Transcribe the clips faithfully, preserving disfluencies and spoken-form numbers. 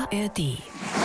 A R D.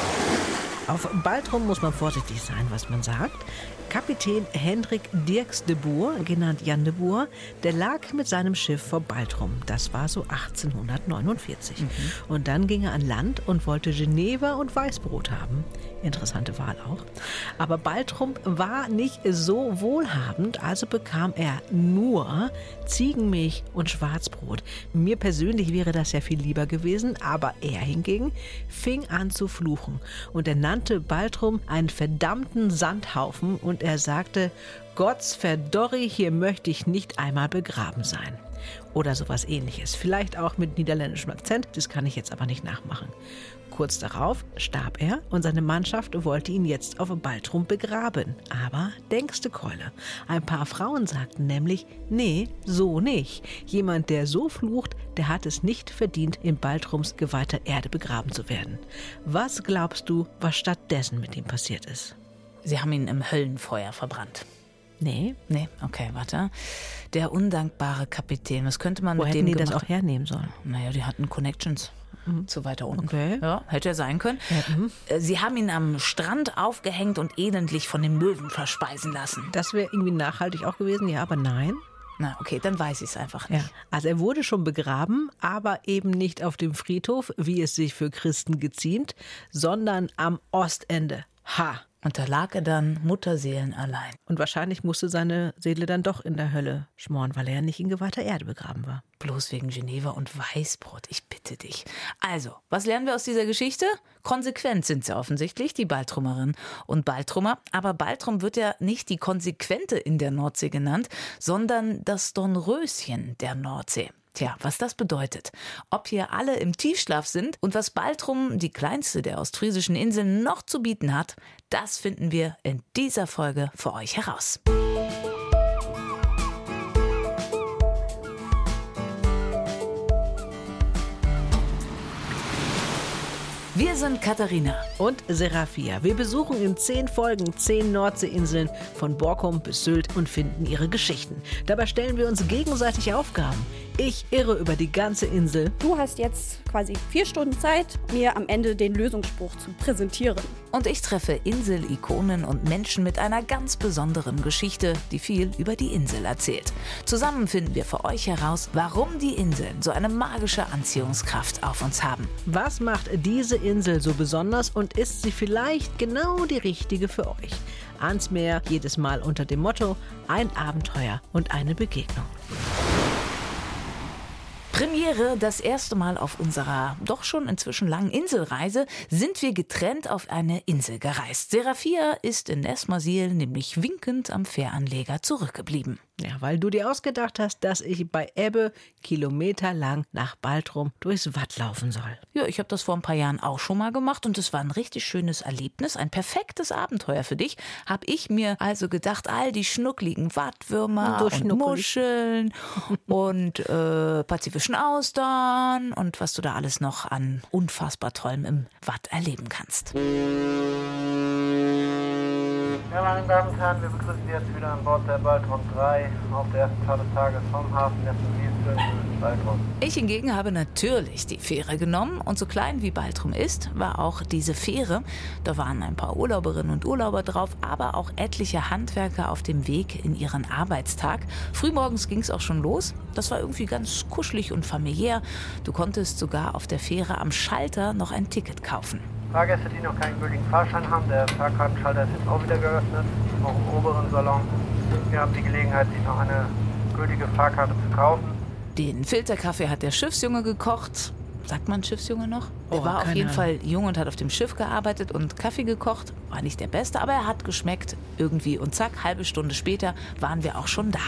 Auf Baltrum muss man vorsichtig sein, was man sagt. Kapitän Hendrik Dirks de Boer, genannt Jan de Boer, der lag mit seinem Schiff vor Baltrum. Das war so achtzehnhundertneunundvierzig. Mhm. Und dann ging er an Land und wollte Geneva und Weißbrot haben. Interessante Wahl auch. Aber Baltrum war nicht so wohlhabend, also bekam er nur Ziegenmilch und Schwarzbrot. Mir persönlich wäre das ja viel lieber gewesen, aber er hingegen fing an zu fluchen. Und er nannte Baltrum einen verdammten Sandhaufen und er sagte, Gotts verdorri, hier möchte ich nicht einmal begraben sein. Oder sowas ähnliches. Vielleicht auch mit niederländischem Akzent, das kann ich jetzt aber nicht nachmachen. Kurz darauf starb er und seine Mannschaft wollte ihn jetzt auf Baltrum begraben. Aber denkste Keule. Ein paar Frauen sagten nämlich, nee, so nicht. Jemand, der so flucht, der hat es nicht verdient, in Baltrums geweihter Erde begraben zu werden. Was glaubst du, was stattdessen mit ihm passiert ist? Sie haben ihn im Höllenfeuer verbrannt. Nee. Nee, okay, warte. Der undankbare Kapitän, was könnte man Wo mit hätten dem die gemacht? das auch hernehmen sollen? Naja, die hatten Connections. Mhm. Zu weiter unten. Okay. Ja, hätte er sein können. Ja, mhm. Sie haben ihn am Strand aufgehängt und elendlich von den Möwen verspeisen lassen. Das wäre irgendwie nachhaltig auch gewesen, ja, aber nein. Na, okay, dann weiß ich es einfach nicht. Ja. Also er wurde schon begraben, aber eben nicht auf dem Friedhof, wie es sich für Christen geziemt, sondern am Ostende. Ha! Und da lag er dann Mutterseelen allein. Und wahrscheinlich musste seine Seele dann doch in der Hölle schmoren, weil er ja nicht in geweihter Erde begraben war. Bloß wegen Geneva und Weißbrot, ich bitte dich. Also, was lernen wir aus dieser Geschichte? Konsequent sind sie offensichtlich, die Baltrumerin und Baltrumer. Aber Baltrum wird ja nicht die Konsequente in der Nordsee genannt, sondern das Dornröschen der Nordsee. Tja, was das bedeutet, ob hier alle im Tiefschlaf sind und was Baltrum, die kleinste der ostfriesischen Inseln, noch zu bieten hat, das finden wir in dieser Folge für euch heraus. Wir sind Katharina und Serafia. Wir besuchen in zehn Folgen zehn Nordseeinseln von Borkum bis Sylt und finden ihre Geschichten. Dabei stellen wir uns gegenseitig Aufgaben. Ich irre über die ganze Insel. Du hast jetzt quasi vier Stunden Zeit, mir am Ende den Lösungsspruch zu präsentieren. Und ich treffe Inselikonen und Menschen mit einer ganz besonderen Geschichte, die viel über die Insel erzählt. Zusammen finden wir für euch heraus, warum die Inseln so eine magische Anziehungskraft auf uns haben. Was macht diese Insel so besonders und ist sie vielleicht genau die richtige für euch? Ans Meer, jedes Mal unter dem Motto: ein Abenteuer und eine Begegnung. Premiere, das erste Mal auf unserer doch schon inzwischen langen Inselreise, sind wir getrennt auf eine Insel gereist. Serafia ist in Esmersil nämlich winkend am Fähranleger zurückgeblieben. Ja, weil du dir ausgedacht hast, dass ich bei Ebbe kilometerlang nach Baltrum durchs Watt laufen soll. Ja, ich habe das vor ein paar Jahren auch schon mal gemacht und es war ein richtig schönes Erlebnis, ein perfektes Abenteuer für dich. Habe ich mir also gedacht, all die schnuckligen Wattwürmer und, und Muscheln und äh, pazifischen Austern und was du da alles noch an unfassbar Tollem im Watt erleben kannst. Ja, meine Damen und Herren, wir begrüßen Sie jetzt wieder an Bord der Baltrum drei auf der ersten Fahrt des Tages vom Hafen Esmersil in Baltrum. Ich hingegen habe natürlich die Fähre genommen und so klein wie Baltrum ist, war auch diese Fähre. Da waren ein paar Urlauberinnen und Urlauber drauf, aber auch etliche Handwerker auf dem Weg in ihren Arbeitstag. Frühmorgens ging es auch schon los. Das war irgendwie ganz kuschelig und familiär. Du konntest sogar auf der Fähre am Schalter noch ein Ticket kaufen. Fahrgäste, die noch keinen gültigen Fahrschein haben, der Fahrkartenschalter ist jetzt auch wieder geöffnet, auch im oberen Salon. Wir haben die Gelegenheit, sich noch eine gültige Fahrkarte zu kaufen. Den Filterkaffee hat der Schiffsjunge gekocht. Sagt man Schiffsjunge noch? Der Oh, war auf keine jeden Ahnung. Fall jung und hat auf dem Schiff gearbeitet und Kaffee gekocht. War nicht der beste, aber er hat geschmeckt irgendwie. Und zack, halbe Stunde später waren wir auch schon da.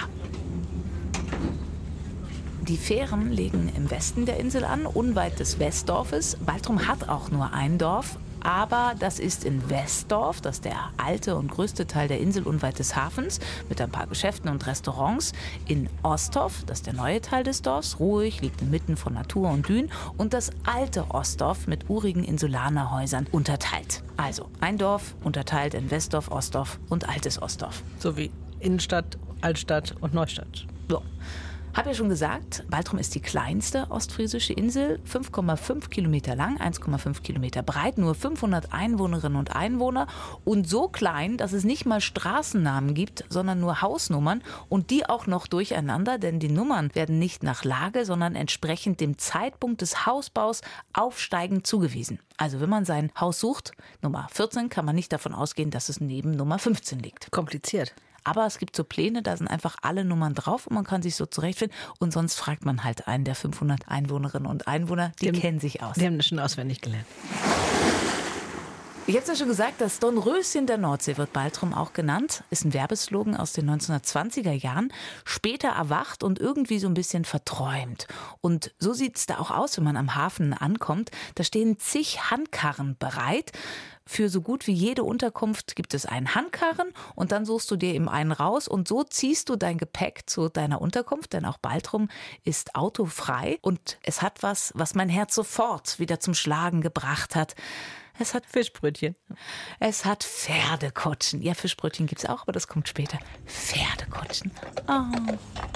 Die Fähren legen im Westen der Insel an, unweit des Westdorfes. Baltrum hat auch nur ein Dorf, aber das ist in Westdorf, das ist der alte und größte Teil der Insel unweit des Hafens, mit ein paar Geschäften und Restaurants. In Ostdorf, das ist der neue Teil des Dorfs, ruhig, liegt inmitten von Natur und Dünen. Und das alte Ostdorf mit urigen Insulanerhäusern unterteilt. Also ein Dorf unterteilt in Westdorf, Ostdorf und altes Ostdorf. So wie Innenstadt, Altstadt und Neustadt. So. Hab ja schon gesagt, Baltrum ist die kleinste ostfriesische Insel, fünf Komma fünf Kilometer lang, eins Komma fünf Kilometer breit, nur fünfhundert Einwohnerinnen und Einwohner und so klein, dass es nicht mal Straßennamen gibt, sondern nur Hausnummern und die auch noch durcheinander, denn die Nummern werden nicht nach Lage, sondern entsprechend dem Zeitpunkt des Hausbaus aufsteigend zugewiesen. Also wenn man sein Haus sucht, Nummer vierzehn, kann man nicht davon ausgehen, dass es neben Nummer fünfzehn liegt. Kompliziert. Aber es gibt so Pläne, da sind einfach alle Nummern drauf und man kann sich so zurechtfinden. Und sonst fragt man halt einen der fünfhundert Einwohnerinnen und Einwohner, die, die kennen sich aus. Die haben das schon auswendig gelernt. Ich habe es ja schon gesagt, das Dornröschen der Nordsee wird Baltrum auch genannt. Ist ein Werbeslogan aus den neunzehnhundertzwanziger Jahren. Später erwacht und irgendwie so ein bisschen verträumt. Und so sieht es da auch aus, wenn man am Hafen ankommt. Da stehen zig Handkarren bereit. Für so gut wie jede Unterkunft gibt es einen Handkarren und dann suchst du dir eben einen raus und so ziehst du dein Gepäck zu deiner Unterkunft, denn auch Baltrum ist autofrei und es hat was, was mein Herz sofort wieder zum Schlagen gebracht hat. Es hat Fischbrötchen. Es hat Pferdekutschen. Ja, Fischbrötchen gibt's auch, aber das kommt später. Pferdekutschen. Oh.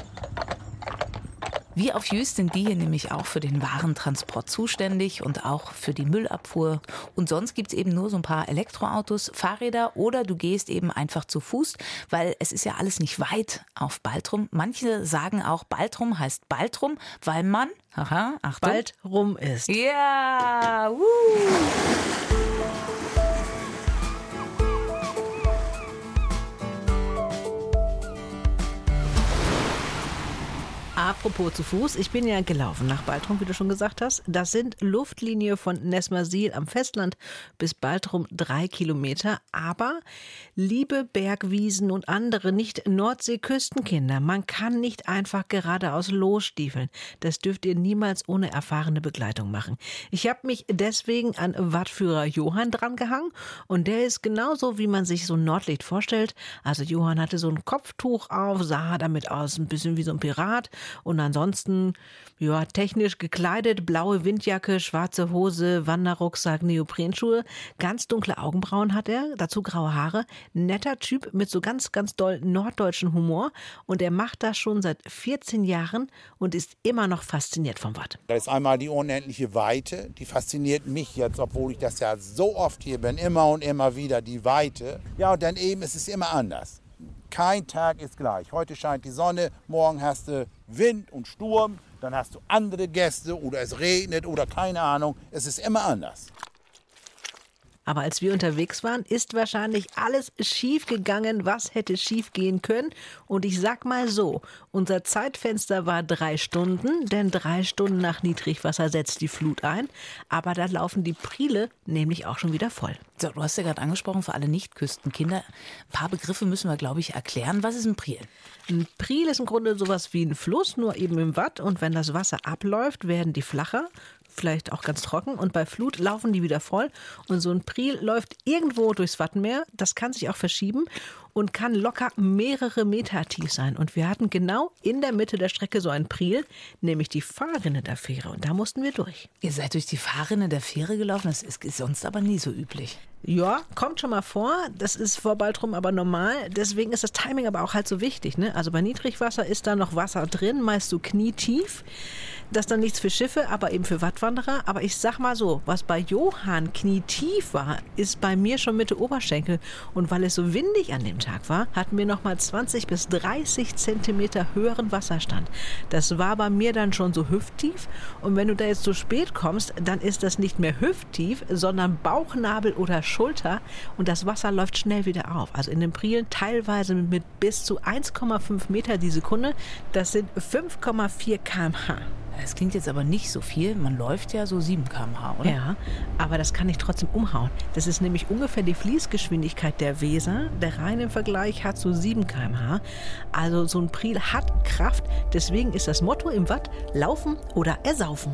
Wie auf Jüst sind die hier nämlich auch für den Warentransport zuständig und auch für die Müllabfuhr. Und sonst gibt es eben nur so ein paar Elektroautos, Fahrräder oder du gehst eben einfach zu Fuß, weil es ist ja alles nicht weit auf Baltrum. Manche sagen auch, Baltrum heißt Baltrum, weil man, aha, Achtung, bald rum ist. Ja, wuh. Apropos zu Fuß, ich bin ja gelaufen nach Baltrum, wie du schon gesagt hast. Das sind Luftlinie von Nesmersiel am Festland bis Baltrum drei Kilometer. Aber, liebe Bergwiesen und andere Nicht-Nordsee-Küstenkinder, man kann nicht einfach geradeaus losstiefeln. Das dürft ihr niemals ohne erfahrene Begleitung machen. Ich habe mich deswegen an Wattführer Johann drangehangen und der ist genauso, wie man sich so ein Nordlicht vorstellt. Also Johann hatte so ein Kopftuch auf, sah damit aus ein bisschen wie so ein Pirat. Und ansonsten, ja, technisch gekleidet, blaue Windjacke, schwarze Hose, Wanderrucksack, Neoprenschuhe, ganz dunkle Augenbrauen hat er, dazu graue Haare, netter Typ mit so ganz, ganz doll norddeutschen Humor und er macht das schon seit vierzehn Jahren und ist immer noch fasziniert vom Watt. Da ist einmal die unendliche Weite, die fasziniert mich jetzt, obwohl ich das ja so oft hier bin, immer und immer wieder, die Weite. Ja, und dann eben ist es immer anders. Kein Tag ist gleich. Heute scheint die Sonne, morgen hast du Wind und Sturm, dann hast du andere Gäste oder es regnet oder keine Ahnung. Es ist immer anders. Aber als wir unterwegs waren, ist wahrscheinlich alles schief gegangen, was hätte schief gehen können. Und ich sag mal so, unser Zeitfenster war drei Stunden, denn drei Stunden nach Niedrigwasser setzt die Flut ein. Aber da laufen die Priele nämlich auch schon wieder voll. So, du hast ja gerade angesprochen, für alle Nicht-Küstenkinder. Ein paar Begriffe müssen wir, glaube ich, erklären. Was ist ein Priel? Ein Priel ist im Grunde sowas wie ein Fluss, nur eben im Watt. Und wenn das Wasser abläuft, werden die flacher. Vielleicht auch ganz trocken und bei Flut laufen die wieder voll und so ein Priel läuft irgendwo durchs Wattenmeer, das kann sich auch verschieben und kann locker mehrere Meter tief sein und wir hatten genau in der Mitte der Strecke so ein Priel, nämlich die Fahrrinne der Fähre und da mussten wir durch. Ihr seid durch die Fahrrinne der Fähre gelaufen, das ist sonst aber nie so üblich. Ja, kommt schon mal vor. Das ist vor Baltrum aber normal. Deswegen ist das Timing aber auch halt so wichtig. Ne? Also bei Niedrigwasser ist da noch Wasser drin, meist so knietief. Das ist dann nichts für Schiffe, aber eben für Wattwanderer. Aber ich sag mal so, was bei Johann knietief war, ist bei mir schon Mitte Oberschenkel. Und weil es so windig an dem Tag war, hatten wir noch mal zwanzig bis dreißig Zentimeter höheren Wasserstand. Das war bei mir dann schon so hüfttief. Und wenn du da jetzt zu spät kommst, dann ist das nicht mehr hüfttief, sondern Bauchnabel oder Schulter und das Wasser läuft schnell wieder auf. Also in den Prielen teilweise mit bis zu eins Komma fünf Meter die Sekunde. Das sind fünf Komma vier Kilometer pro Stunde. Das klingt jetzt aber nicht so viel. Man läuft ja so sieben Kilometer pro Stunde, oder? Ja, aber das kann ich trotzdem umhauen. Das ist nämlich ungefähr die Fließgeschwindigkeit der Weser. Der Rhein im Vergleich hat so sieben Kilometer pro Stunde. Also so ein Priel hat Kraft. Deswegen ist das Motto im Watt: Laufen oder ersaufen.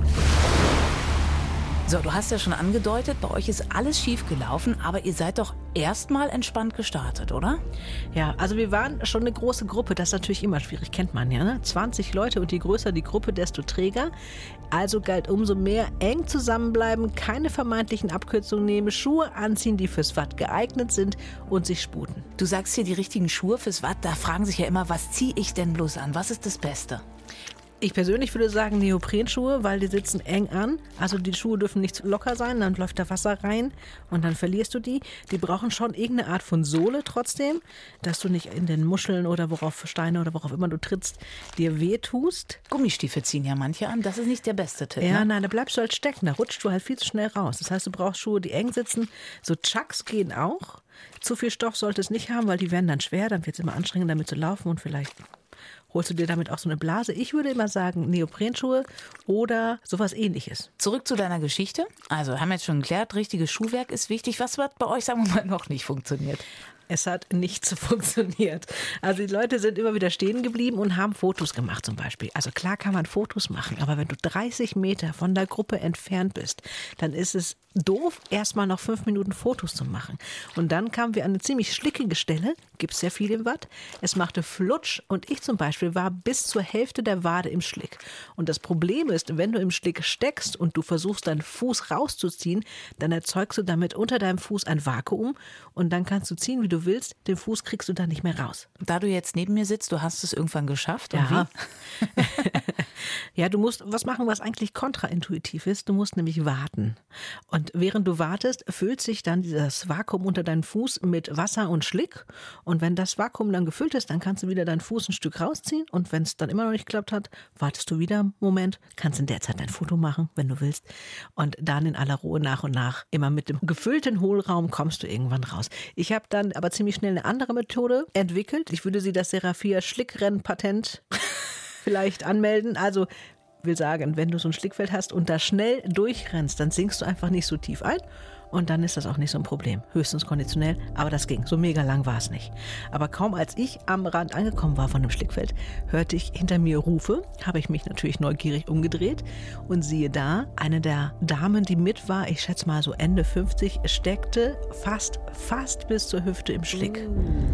So, du hast ja schon angedeutet, bei euch ist alles schief gelaufen, aber ihr seid doch erstmal entspannt gestartet, oder? Ja, also wir waren schon eine große Gruppe, das ist natürlich immer schwierig, kennt man ja, ne? zwanzig Leute und je größer die Gruppe, desto träger. Also galt umso mehr eng zusammenbleiben, keine vermeintlichen Abkürzungen nehmen, Schuhe anziehen, die fürs Watt geeignet sind und sich sputen. Du sagst hier die richtigen Schuhe fürs Watt, da fragen sich ja immer, was ziehe ich denn bloß an? Was ist das Beste? Ich persönlich würde sagen Neoprenschuhe, weil die sitzen eng an. Also die Schuhe dürfen nicht zu locker sein, dann läuft da Wasser rein und dann verlierst du die. Die brauchen schon irgendeine Art von Sohle trotzdem, dass du nicht in den Muscheln oder worauf Steine oder worauf immer du trittst, dir wehtust. Gummistiefel ziehen ja manche an, das ist nicht der beste Tipp. Ja, ne? nein, da bleibst du halt stecken, da rutscht du halt viel zu schnell raus. Das heißt, du brauchst Schuhe, die eng sitzen. So Chucks gehen auch. Zu viel Stoff sollte es nicht haben, weil die werden dann schwer, dann wird es immer anstrengend, damit zu laufen und vielleicht holst du dir damit auch so eine Blase. Ich würde immer sagen Neoprenschuhe oder sowas Ähnliches. Zurück zu deiner Geschichte. Also haben wir jetzt schon geklärt, richtiges Schuhwerk ist wichtig. Was hat bei euch, sagen wir mal, noch nicht funktioniert? Es hat nichts funktioniert. Also die Leute sind immer wieder stehen geblieben und haben Fotos gemacht zum Beispiel. Also klar kann man Fotos machen, aber wenn du dreißig Meter von der Gruppe entfernt bist, dann ist es doof, erstmal noch fünf Minuten Fotos zu machen. Und dann kamen wir an eine ziemlich schlickige Stelle, gibt es sehr viel im Watt. Es machte Flutsch und ich zum Beispiel war bis zur Hälfte der Wade im Schlick. Und das Problem ist, wenn du im Schlick steckst und du versuchst, deinen Fuß rauszuziehen, dann erzeugst du damit unter deinem Fuß ein Vakuum und dann kannst du ziehen, wie du willst, den Fuß kriegst du dann nicht mehr raus. Da du jetzt neben mir sitzt, du hast es irgendwann geschafft. Und Ja. wie? Ja, du musst was machen, was eigentlich kontraintuitiv ist. Du musst nämlich warten. Und während du wartest, füllt sich dann dieses Vakuum unter deinen Fuß mit Wasser und Schlick. Und wenn das Vakuum dann gefüllt ist, dann kannst du wieder deinen Fuß ein Stück rausziehen. Und wenn es dann immer noch nicht geklappt hat, wartest du wieder einen Moment, kannst in der Zeit dein Foto machen, wenn du willst. Und dann in aller Ruhe nach und nach, immer mit dem gefüllten Hohlraum, kommst du irgendwann raus. Ich habe dann aber ziemlich schnell eine andere Methode entwickelt. Ich würde sie das Seraphia Schlickrennen-Patent vielleicht anmelden. Also will sagen, wenn du so ein Schlickfeld hast und da schnell durchrennst, dann sinkst du einfach nicht so tief ein und dann ist das auch nicht so ein Problem. Höchstens konditionell, aber das ging. So mega lang war es nicht. Aber kaum als ich am Rand angekommen war von dem Schlickfeld, hörte ich hinter mir Rufe, habe ich mich natürlich neugierig umgedreht und siehe da, eine der Damen, die mit war, ich schätze mal so Ende fünfzig, steckte fast, fast bis zur Hüfte im Schlick.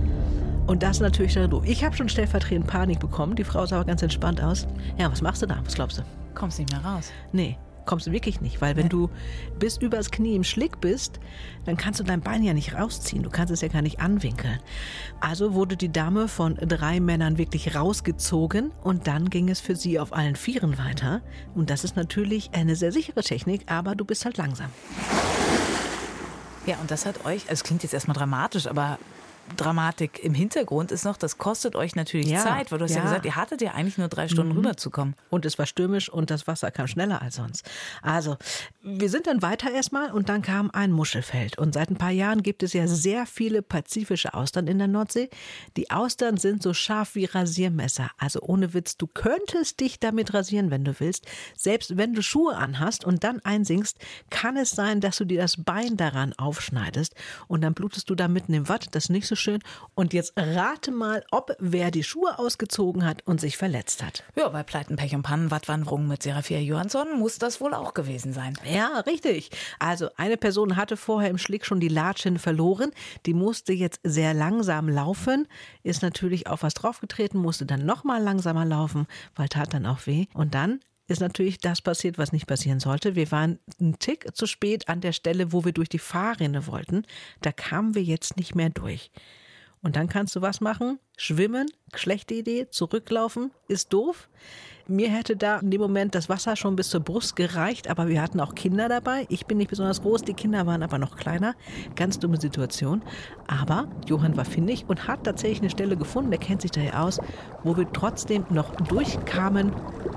Und das natürlich dann doof. Ich habe schon stellvertretend Panik bekommen. Die Frau sah aber ganz entspannt aus. Ja, was machst du da? Was glaubst du? Kommst nicht mehr raus. Nee, kommst du wirklich nicht. Weil wenn du bis übers Knie im Schlick bist, dann kannst du dein Bein ja nicht rausziehen. Du kannst es ja gar nicht anwinkeln. Also wurde die Dame von drei Männern wirklich rausgezogen. Und dann ging es für sie auf allen Vieren weiter. Und das ist natürlich eine sehr sichere Technik, aber du bist halt langsam. Ja, und das hat euch, also es klingt jetzt erstmal dramatisch, aber Dramatik im Hintergrund ist noch, das kostet euch natürlich Ja, Zeit, weil du hast ja, ja. gesagt, ihr hattet ja eigentlich nur drei Stunden Mhm. rüberzukommen. Und es war stürmisch und das Wasser kam schneller als sonst. Also, wir sind dann weiter erstmal und dann kam ein Muschelfeld. Und seit ein paar Jahren gibt es ja sehr viele pazifische Austern in der Nordsee. Die Austern sind so scharf wie Rasiermesser. Also ohne Witz, du könntest dich damit rasieren, wenn du willst. Selbst wenn du Schuhe anhast und dann einsinkst, kann es sein, dass du dir das Bein daran aufschneidest und dann blutest du da mitten im Watt. Das ist nicht so schön. Und jetzt rate mal, ob wer die Schuhe ausgezogen hat und sich verletzt hat. Ja, bei Pleiten, Pech und Pannen, Wattwanderungen mit Seraphia Johansson muss das wohl auch gewesen sein. Ja, richtig. Also eine Person hatte vorher im Schlick schon die Latschen verloren. Die musste jetzt sehr langsam laufen, ist natürlich auf was draufgetreten, musste dann noch mal langsamer laufen, weil tat dann auch weh. Und dann ist natürlich das passiert, was nicht passieren sollte. Wir waren einen Tick zu spät an der Stelle, wo wir durch die Fahrrinne wollten. Da kamen wir jetzt nicht mehr durch. Und dann kannst du was machen? Schwimmen, schlechte Idee, zurücklaufen, ist doof. Mir hätte da in dem Moment das Wasser schon bis zur Brust gereicht, aber wir hatten auch Kinder dabei. Ich bin nicht besonders groß, die Kinder waren aber noch kleiner. Ganz dumme Situation. Aber Johann war findig und hat tatsächlich eine Stelle gefunden, der kennt sich daher aus, wo wir trotzdem noch durchkamen.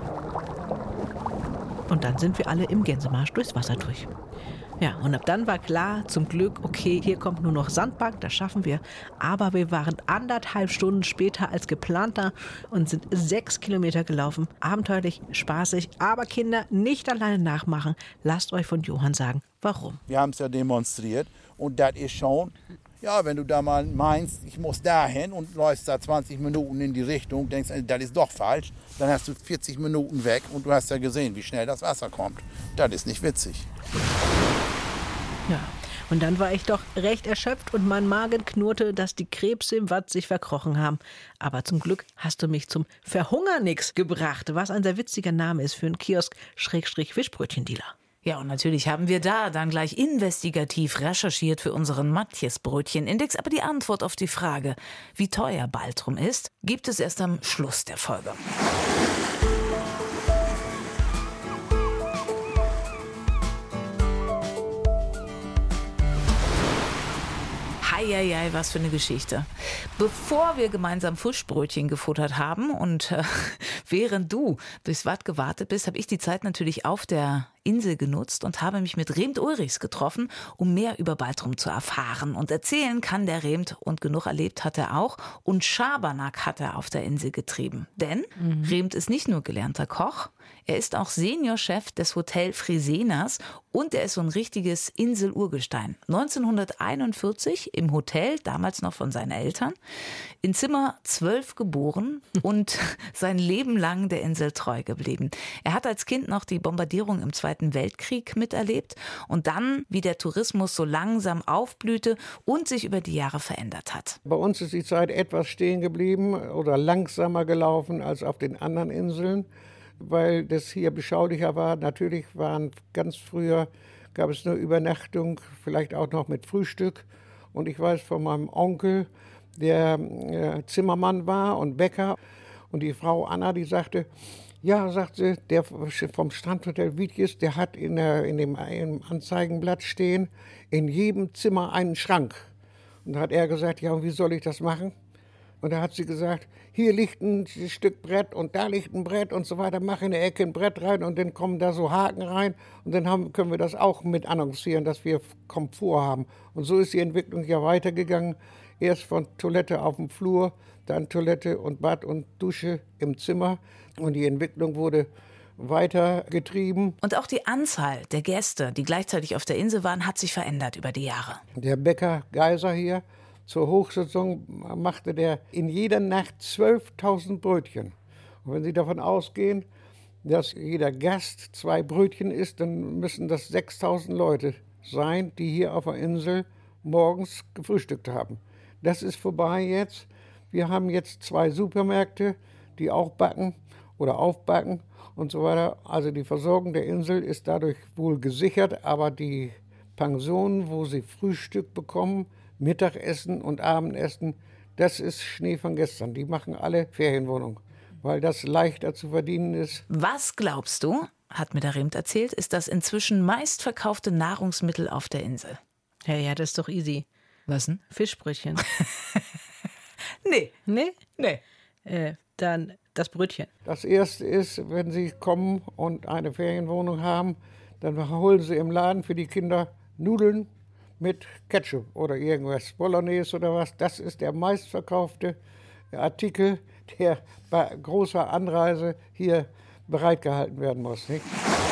Und dann sind wir alle im Gänsemarsch durchs Wasser durch. Ja, und ab dann war klar, zum Glück, okay, hier kommt nur noch Sandbank, das schaffen wir. Aber wir waren anderthalb Stunden später als geplanter und sind sechs Kilometer gelaufen. Abenteuerlich, spaßig, aber Kinder, nicht alleine nachmachen. Lasst euch von Johann sagen, warum. Wir haben es ja demonstriert und das ist schon, ja, wenn du da mal meinst, ich muss dahin und läufst da zwanzig Minuten in die Richtung, denkst, das ist doch falsch, dann hast du vierzig Minuten weg und du hast ja gesehen, wie schnell das Wasser kommt. Das ist nicht witzig. Ja, Und dann war ich doch recht erschöpft und mein Magen knurrte, dass die Krebse im Watt sich verkrochen haben. Aber zum Glück hast du mich zum Verhungernix gebracht, was ein sehr witziger Name ist für einen Kiosk-Fischbrötchendealer. Ja, und natürlich haben wir da dann gleich investigativ recherchiert für unseren Matthias-Brötchen-Index. Aber die Antwort auf die Frage, wie teuer Baltrum ist, gibt es erst am Schluss der Folge. Eieiei, was für eine Geschichte. Bevor wir gemeinsam Fischbrötchen gefuttert haben und äh, während du durchs Watt gewartet bist, habe ich die Zeit natürlich auf der Insel genutzt und habe mich mit Remt Ulrichs getroffen, um mehr über Baltrum zu erfahren. Und erzählen kann der Remt und genug erlebt hat er auch. Und Schabernack hat er auf der Insel getrieben. Denn mhm. Remt ist nicht nur gelernter Koch, er ist auch Seniorchef des Hotel Frisenas und er ist so ein richtiges Insel-Urgestein. neunzehnhunderteinundvierzig im Hotel, damals noch von seinen Eltern, in Zimmer zwölf geboren und sein Leben lang der Insel treu geblieben. Er hat als Kind noch die Bombardierung im Zweiten Weltkrieg miterlebt und dann, wie der Tourismus so langsam aufblühte und sich über die Jahre verändert hat. Bei uns ist die Zeit etwas stehen geblieben oder langsamer gelaufen als auf den anderen Inseln, weil das hier beschaulicher war. Natürlich waren ganz früher, gab es nur Übernachtung, vielleicht auch noch mit Frühstück. Und ich weiß von meinem Onkel, der äh, Zimmermann war und Bäcker. Und die Frau Anna, die sagte, ja, sagt sie, der vom Strandhotel Wiedjes, der hat in, der, in dem im Anzeigenblatt stehen, in jedem Zimmer einen Schrank. Und da hat er gesagt, ja, und wie soll ich das machen? Und da hat sie gesagt, hier liegt ein Stück Brett und da liegt ein Brett und so weiter. Mach in der Ecke ein Brett rein und dann kommen da so Haken rein. Und dann haben, können wir das auch mit annoncieren, dass wir Komfort haben. Und so ist die Entwicklung ja weitergegangen. Erst von Toilette auf dem Flur, dann Toilette und Bad und Dusche im Zimmer. Und die Entwicklung wurde weitergetrieben. Und auch die Anzahl der Gäste, die gleichzeitig auf der Insel waren, hat sich verändert über die Jahre. Der Bäcker Geiser hier, zur Hochsaison machte der in jeder Nacht zwölftausend Brötchen. Und wenn Sie davon ausgehen, dass jeder Gast zwei Brötchen isst, dann müssen das sechstausend Leute sein, die hier auf der Insel morgens gefrühstückt haben. Das ist vorbei jetzt. Wir haben jetzt zwei Supermärkte, die auch backen oder aufbacken und so weiter. Also die Versorgung der Insel ist dadurch wohl gesichert, aber die Pensionen, wo sie Frühstück bekommen, Mittagessen und Abendessen, das ist Schnee von gestern. Die machen alle Ferienwohnungen, weil das leichter zu verdienen ist. Was glaubst du, hat mir der Remt erzählt, ist das inzwischen meistverkaufte Nahrungsmittel auf der Insel? Ja, ja, das ist doch easy. Was denn? Fischbrötchen. Nee. Nee? Nee. Äh, dann das Brötchen. Das Erste ist, wenn Sie kommen und eine Ferienwohnung haben, dann holen Sie im Laden für die Kinder Nudeln mit Ketchup oder irgendwas, Bolognese oder was. Das ist der meistverkaufte Artikel, der bei großer Anreise hier bereitgehalten werden muss. Nicht?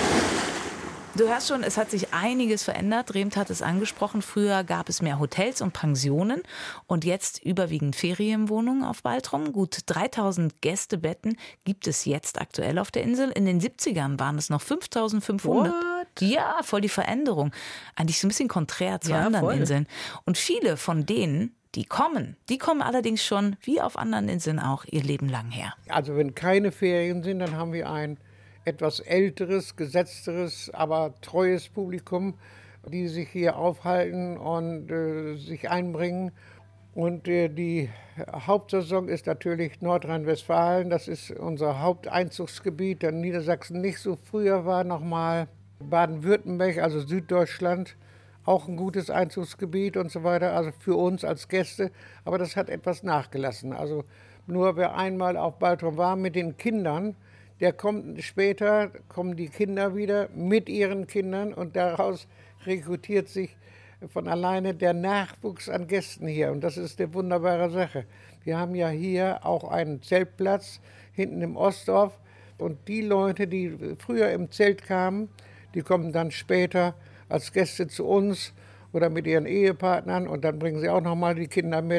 Du hörst schon, es hat sich einiges verändert. Remt hat es angesprochen. Früher gab es mehr Hotels und Pensionen und jetzt überwiegend Ferienwohnungen auf Baltrum. Gut dreitausend Gästebetten gibt es jetzt aktuell auf der Insel. In den siebzigern waren es noch fünftausendfünfhundert. What? Ja, voll die Veränderung. Eigentlich so ein bisschen konträr zu Ja, anderen voll. Inseln. Und viele von denen, die kommen, die kommen allerdings schon, wie auf anderen Inseln auch, ihr Leben lang her. Also wenn keine Ferien sind, dann haben wir ein etwas älteres, gesetzteres, aber treues Publikum, die sich hier aufhalten und äh, sich einbringen. Und äh, die Hauptsaison ist natürlich Nordrhein-Westfalen. Das ist unser Haupteinzugsgebiet, denn Niedersachsen nicht so. Früher war noch mal Baden-Württemberg, also Süddeutschland, auch ein gutes Einzugsgebiet und so weiter, also für uns als Gäste. Aber das hat etwas nachgelassen. Also nur wer einmal auf Baltrum war mit den Kindern, der kommt später, kommen die Kinder wieder mit ihren Kindern und daraus rekrutiert sich von alleine der Nachwuchs an Gästen hier. Und das ist eine wunderbare Sache. Wir haben ja hier auch einen Zeltplatz hinten im Ostdorf. Und die Leute, die früher im Zelt kamen, die kommen dann später als Gäste zu uns oder mit ihren Ehepartnern und dann bringen sie auch noch mal die Kinder mit.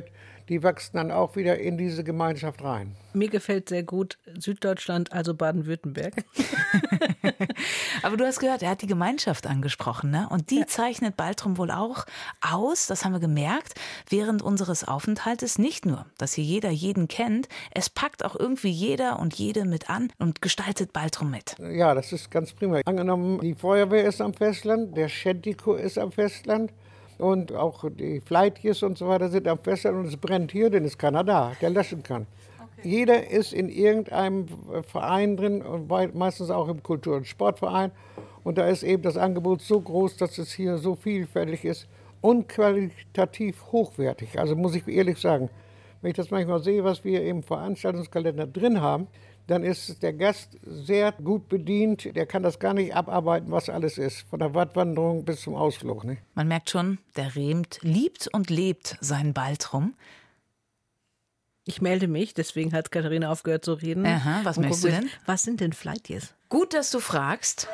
die wachsen dann auch wieder in diese Gemeinschaft rein. Mir gefällt sehr gut Süddeutschland, also Baden-Württemberg. Aber du hast gehört, er hat die Gemeinschaft angesprochen, ne? Und die ja. zeichnet Baltrum wohl auch aus, das haben wir gemerkt, während unseres Aufenthaltes. Nicht nur, dass hier jeder jeden kennt, es packt auch irgendwie jeder und jede mit an und gestaltet Baltrum mit. Ja, das ist ganz prima. Angenommen, die Feuerwehr ist am Festland, der Schentiko ist am Festland. Und auch die Fleitjes und so weiter sind am Festland und es brennt hier, denn ist keiner da, der löschen kann. Okay. Jeder ist in irgendeinem Verein drin und meistens auch im Kultur- und Sportverein. Und da ist eben das Angebot so groß, dass es hier so vielfältig ist und qualitativ hochwertig. Also muss ich ehrlich sagen, wenn ich das manchmal sehe, was wir im Veranstaltungskalender drin haben, dann ist der Gast sehr gut bedient. Der kann das gar nicht abarbeiten, was alles ist. Von der Wattwanderung bis zum Ausflug. Ne? Man merkt schon, der Rempt liebt und lebt sein Baltrum. Ich melde mich, deswegen hat Katharina aufgehört zu reden. Aha, was möchtest du denn? Was sind denn Fleitjes? Gut, dass du fragst.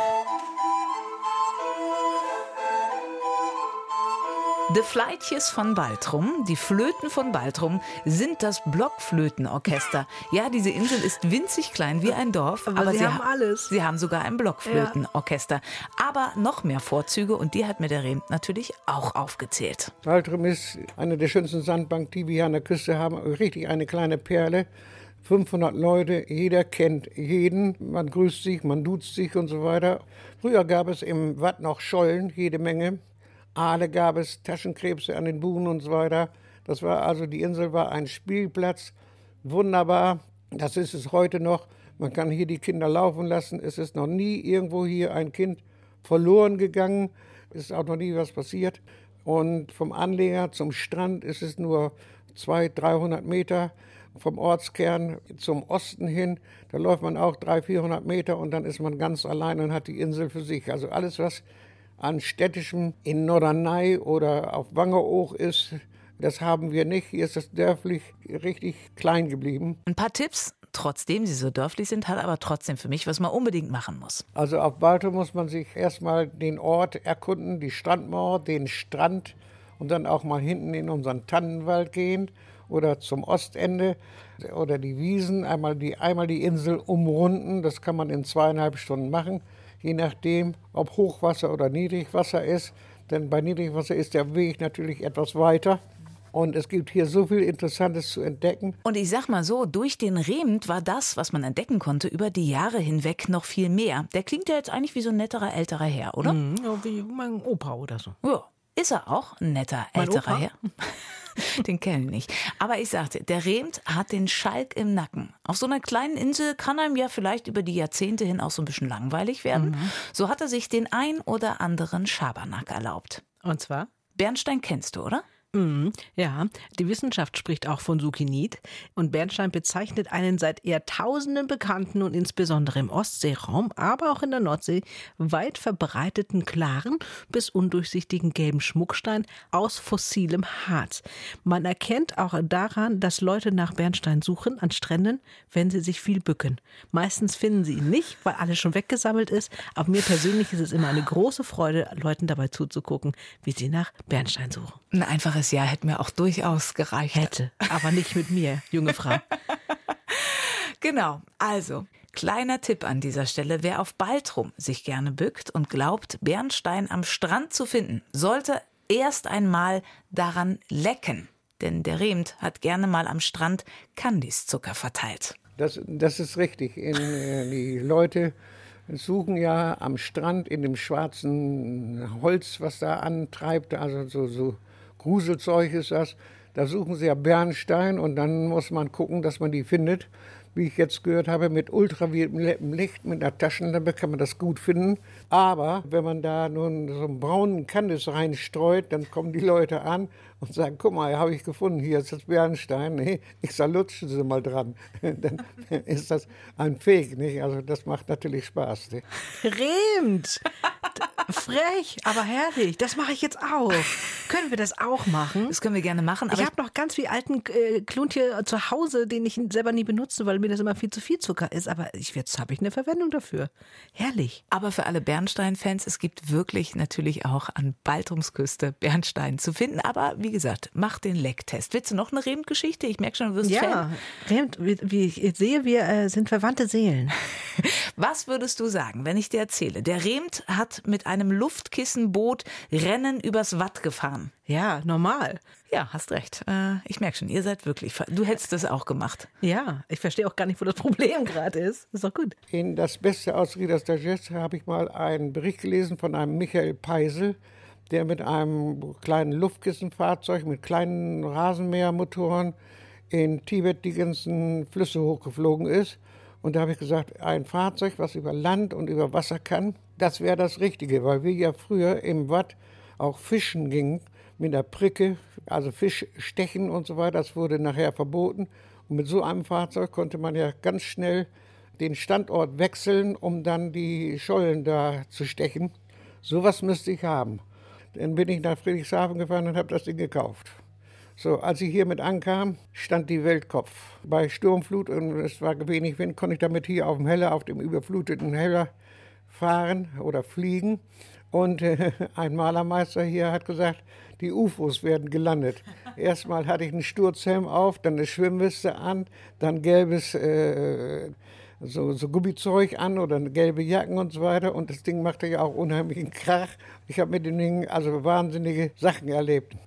Die Fleitjes von Baltrum, die Flöten von Baltrum, sind das Blockflötenorchester. Ja, diese Insel ist winzig klein wie ein Dorf. Aber, aber sie, sie haben ha- alles. Sie haben sogar ein Blockflötenorchester. Ja. Aber noch mehr Vorzüge und die hat mir der Rempt natürlich auch aufgezählt. Baltrum ist eine der schönsten Sandbanken, die wir hier an der Küste haben. Richtig eine kleine Perle. fünfhundert Leute, jeder kennt jeden. Man grüßt sich, man duzt sich und so weiter. Früher gab es im Watt noch Schollen, jede Menge. Aale gab es, Taschenkrebse an den Buchen und so weiter. Das war also, die Insel war ein Spielplatz, wunderbar. Das ist es heute noch. Man kann hier die Kinder laufen lassen. Es ist noch nie irgendwo hier ein Kind verloren gegangen. Es ist auch noch nie was passiert. Und vom Anleger zum Strand ist es nur zweihundert, dreihundert Meter. Vom Ortskern zum Osten hin, da läuft man auch dreihundert, vierhundert Meter und dann ist man ganz allein und hat die Insel für sich. Also alles, was an städtischem in Norderney oder auf Wangerooge ist, das haben wir nicht. Hier ist das dörflich richtig klein geblieben. Ein paar Tipps, trotzdem sie so dörflich sind, hat aber trotzdem für mich, was man unbedingt machen muss. Also auf Baltrum muss man sich erstmal den Ort erkunden, die Strandmauer, den Strand und dann auch mal hinten in unseren Tannenwald gehen oder zum Ostende oder die Wiesen, einmal die, einmal die Insel umrunden. Das kann man in zweieinhalb Stunden machen. Je nachdem, ob Hochwasser oder Niedrigwasser ist. Denn bei Niedrigwasser ist der Weg natürlich etwas weiter. Und es gibt hier so viel Interessantes zu entdecken. Und ich sag mal so, durch den Rempt war das, was man entdecken konnte, über die Jahre hinweg noch viel mehr. Der klingt ja jetzt eigentlich wie so ein netterer, älterer Herr, oder? Mhm, ja, wie mein Opa oder so. Ja, ist er auch ein netter, mein älterer Opa? Herr? Den kenne ich nicht. Aber ich sagte, der Rempt hat den Schalk im Nacken. Auf so einer kleinen Insel kann einem ja vielleicht über die Jahrzehnte hin auch so ein bisschen langweilig werden. Mhm. So hat er sich den ein oder anderen Schabernack erlaubt. Und zwar? Bernstein kennst du, oder? Mhm, ja, die Wissenschaft spricht auch von Sukinit und Bernstein bezeichnet einen seit Jahrtausenden bekannten und insbesondere im Ostseeraum, aber auch in der Nordsee weit verbreiteten klaren bis undurchsichtigen gelben Schmuckstein aus fossilem Harz. Man erkennt auch daran, dass Leute nach Bernstein suchen an Stränden, wenn sie sich viel bücken. Meistens finden sie ihn nicht, weil alles schon weggesammelt ist, aber mir persönlich ist es immer eine große Freude, Leuten dabei zuzugucken, wie sie nach Bernstein suchen. Ein einfaches Ja hätte mir auch durchaus gereicht. Hätte, aber nicht mit mir, junge Frau. Genau, also kleiner Tipp an dieser Stelle. Wer auf Baltrum sich gerne bückt und glaubt, Bernstein am Strand zu finden, sollte erst einmal daran lecken. Denn der Rempt hat gerne mal am Strand Kandiszucker verteilt. Das, das ist richtig. In, äh, die Leute suchen ja am Strand in dem schwarzen Holz, was da antreibt, also so, so Gruselzeug ist das. Da suchen sie ja Bernstein und dann muss man gucken, dass man die findet. Wie ich jetzt gehört habe, mit ultraviolettem Licht, mit einer Taschenlampe kann man das gut finden. Aber wenn man da nun so einen braunen Kandis reinstreut, dann kommen die Leute an und sagen, guck mal, habe ich gefunden, hier ist das Bernstein. Nee, ich sage, lutschen Sie mal dran. Dann ist das ein Fake, nicht? Also das macht natürlich Spaß. Nicht? Rempt! Frech, aber herrlich. Das mache ich jetzt auch. Können wir das auch machen? Das können wir gerne machen. Aber ich habe noch ganz viel alten äh, Kluntje zu Hause, den ich selber nie benutze, weil mir das immer viel zu viel Zucker ist. Aber ich, jetzt habe ich eine Verwendung dafür. Herrlich. Aber für alle Bernstein-Fans, es gibt wirklich natürlich auch an Baltrums Küste Bernstein zu finden. Aber wie gesagt, mach den Lecktest. Willst du noch eine Remt-Geschichte? Ich merke schon, du wirst ja, Fan. Ja, Remt, wie, wie ich sehe, wir äh, sind verwandte Seelen. Was würdest du sagen, wenn ich dir erzähle, der Remt hat mit einem Luftkissenboot Rennen übers Watt gefahren? Ja, normal. Ja, hast recht. Äh, ich merke schon, ihr seid wirklich, du hättest das auch gemacht. Ja, ich verstehe auch gar nicht, wo das Problem gerade ist. Ist doch gut. In Das Beste aus Reader's Digest habe ich mal einen Bericht gelesen von einem Michael Peisel, der mit einem kleinen Luftkissenfahrzeug mit kleinen Rasenmähermotoren in Tibet die ganzen Flüsse hochgeflogen ist. Und da habe ich gesagt, ein Fahrzeug, was über Land und über Wasser kann, das wäre das Richtige, weil wir ja früher im Watt auch fischen gingen mit der Pricke, also Fisch stechen und so weiter. Das wurde nachher verboten. Und mit so einem Fahrzeug konnte man ja ganz schnell den Standort wechseln, um dann die Schollen da zu stechen. Sowas müsste ich haben. Dann bin ich nach Friedrichshafen gefahren und habe das Ding gekauft. So, als ich hier mit ankam, stand die Welt Kopf. Bei Sturmflut und es war wenig Wind, konnte ich damit hier auf dem Heller, auf dem überfluteten Heller fahren oder fliegen. Und äh, ein Malermeister hier hat gesagt, die U F Os werden gelandet. Erstmal hatte ich einen Sturzhelm auf, dann eine Schwimmweste an, dann gelbes äh, so, so Gummizeug an oder gelbe Jacken und so weiter. Und das Ding machte ja auch unheimlichen Krach. Ich habe mit dem Ding also wahnsinnige Sachen erlebt.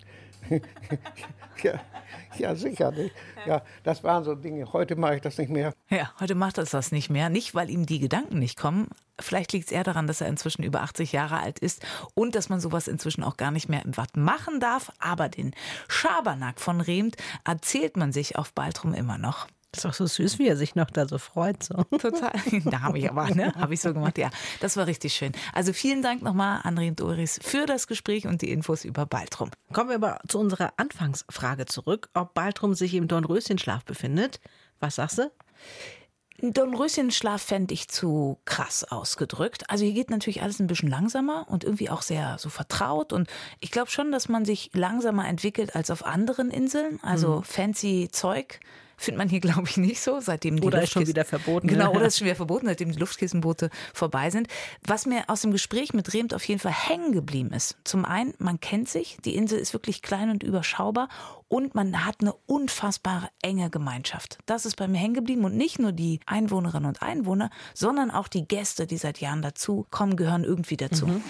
Ja, ja, sicher. Nicht? Ja, das waren so Dinge. Heute mache ich das nicht mehr. Ja, heute macht er das nicht mehr. Nicht, weil ihm die Gedanken nicht kommen. Vielleicht liegt es eher daran, dass er inzwischen über achtzig Jahre alt ist und dass man sowas inzwischen auch gar nicht mehr im Watt machen darf. Aber den Schabernack von Remt erzählt man sich auf Baltrum immer noch. Das ist auch so süß, wie er sich noch da so freut. So. Total. Da habe ich aber, ne? Habe ich so gemacht. Ja, das war richtig schön. Also vielen Dank nochmal an Remt Oris für das Gespräch und die Infos über Baltrum. Kommen wir aber zu unserer Anfangsfrage zurück, ob Baltrum sich im Dornröschenschlaf befindet. Was sagst du? Dornröschenschlaf fände ich zu krass ausgedrückt. Also hier geht natürlich alles ein bisschen langsamer und irgendwie auch sehr so vertraut. Und ich glaube schon, dass man sich langsamer entwickelt als auf anderen Inseln. Also mhm. fancy Zeug findet man hier, glaube ich, nicht so, seitdem die Oder ist schon wieder verboten. Genau, oder ist schon wieder verboten, seitdem die Luftkissenboote vorbei sind. Was mir aus dem Gespräch mit Remt auf jeden Fall hängen geblieben ist. Zum einen, man kennt sich, die Insel ist wirklich klein und überschaubar und man hat eine unfassbare enge Gemeinschaft. Das ist bei mir hängen geblieben und nicht nur die Einwohnerinnen und Einwohner, sondern auch die Gäste, die seit Jahren dazu kommen, gehören irgendwie dazu. Mhm.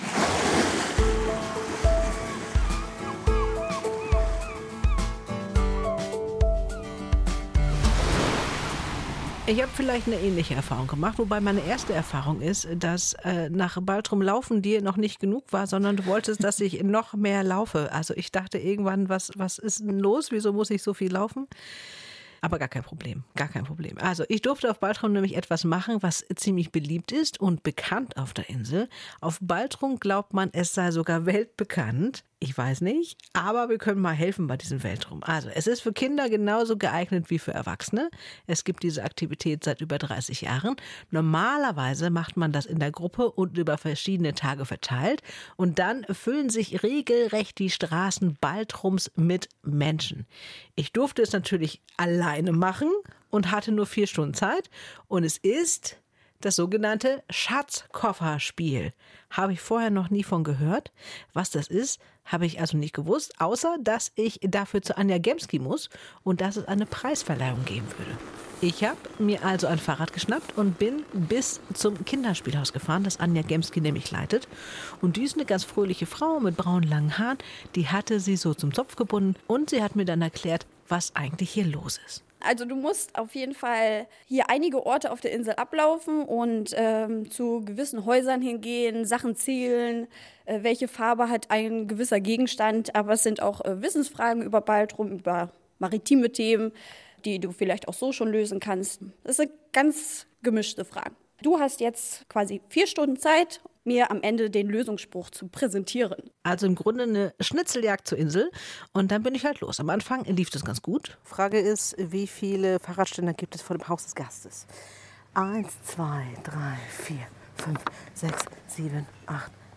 Ich habe vielleicht eine ähnliche Erfahrung gemacht, wobei meine erste Erfahrung ist, dass äh, nach Baltrum laufen dir noch nicht genug war, sondern du wolltest, dass ich noch mehr laufe. Also ich dachte irgendwann, was, was ist denn los? Wieso muss ich so viel laufen? Aber gar kein Problem, gar kein Problem. Also ich durfte auf Baltrum nämlich etwas machen, was ziemlich beliebt ist und bekannt auf der Insel. Auf Baltrum glaubt man, es sei sogar weltbekannt. Ich weiß nicht, aber wir können mal helfen bei diesem Weltrum. Also es ist für Kinder genauso geeignet wie für Erwachsene. Es gibt diese Aktivität seit über dreißig Jahren. Normalerweise macht man das in der Gruppe und über verschiedene Tage verteilt. Und dann füllen sich regelrecht die Straßen Baltrums mit Menschen. Ich durfte es natürlich alleine machen und hatte nur vier Stunden Zeit. Und es ist das sogenannte Schatzkofferspiel. Habe ich vorher noch nie von gehört. Was das ist, habe ich also nicht gewusst, außer dass ich dafür zu Anja Gemski muss und dass es eine Preisverleihung geben würde. Ich habe mir also ein Fahrrad geschnappt und bin bis zum Kinderspielhaus gefahren, das Anja Gemski nämlich leitet. Und die ist eine ganz fröhliche Frau mit braunen langen Haaren. Die hatte sie so zum Zopf gebunden und sie hat mir dann erklärt, was eigentlich hier los ist. Also du musst auf jeden Fall hier einige Orte auf der Insel ablaufen und ähm, zu gewissen Häusern hingehen, Sachen zählen, äh, welche Farbe hat ein gewisser Gegenstand. Aber es sind auch äh, Wissensfragen über Baltrum, über maritime Themen, die du vielleicht auch so schon lösen kannst. Das sind ganz gemischte Fragen. Du hast jetzt quasi vier Stunden Zeit, mir am Ende den Lösungsspruch zu präsentieren. Also im Grunde eine Schnitzeljagd zur Insel und dann bin ich halt los. Am Anfang lief das ganz gut. Frage ist, wie viele Fahrradständer gibt es vor dem Haus des Gastes? Eins, zwei, drei, vier, fünf, sechs, sieben, acht,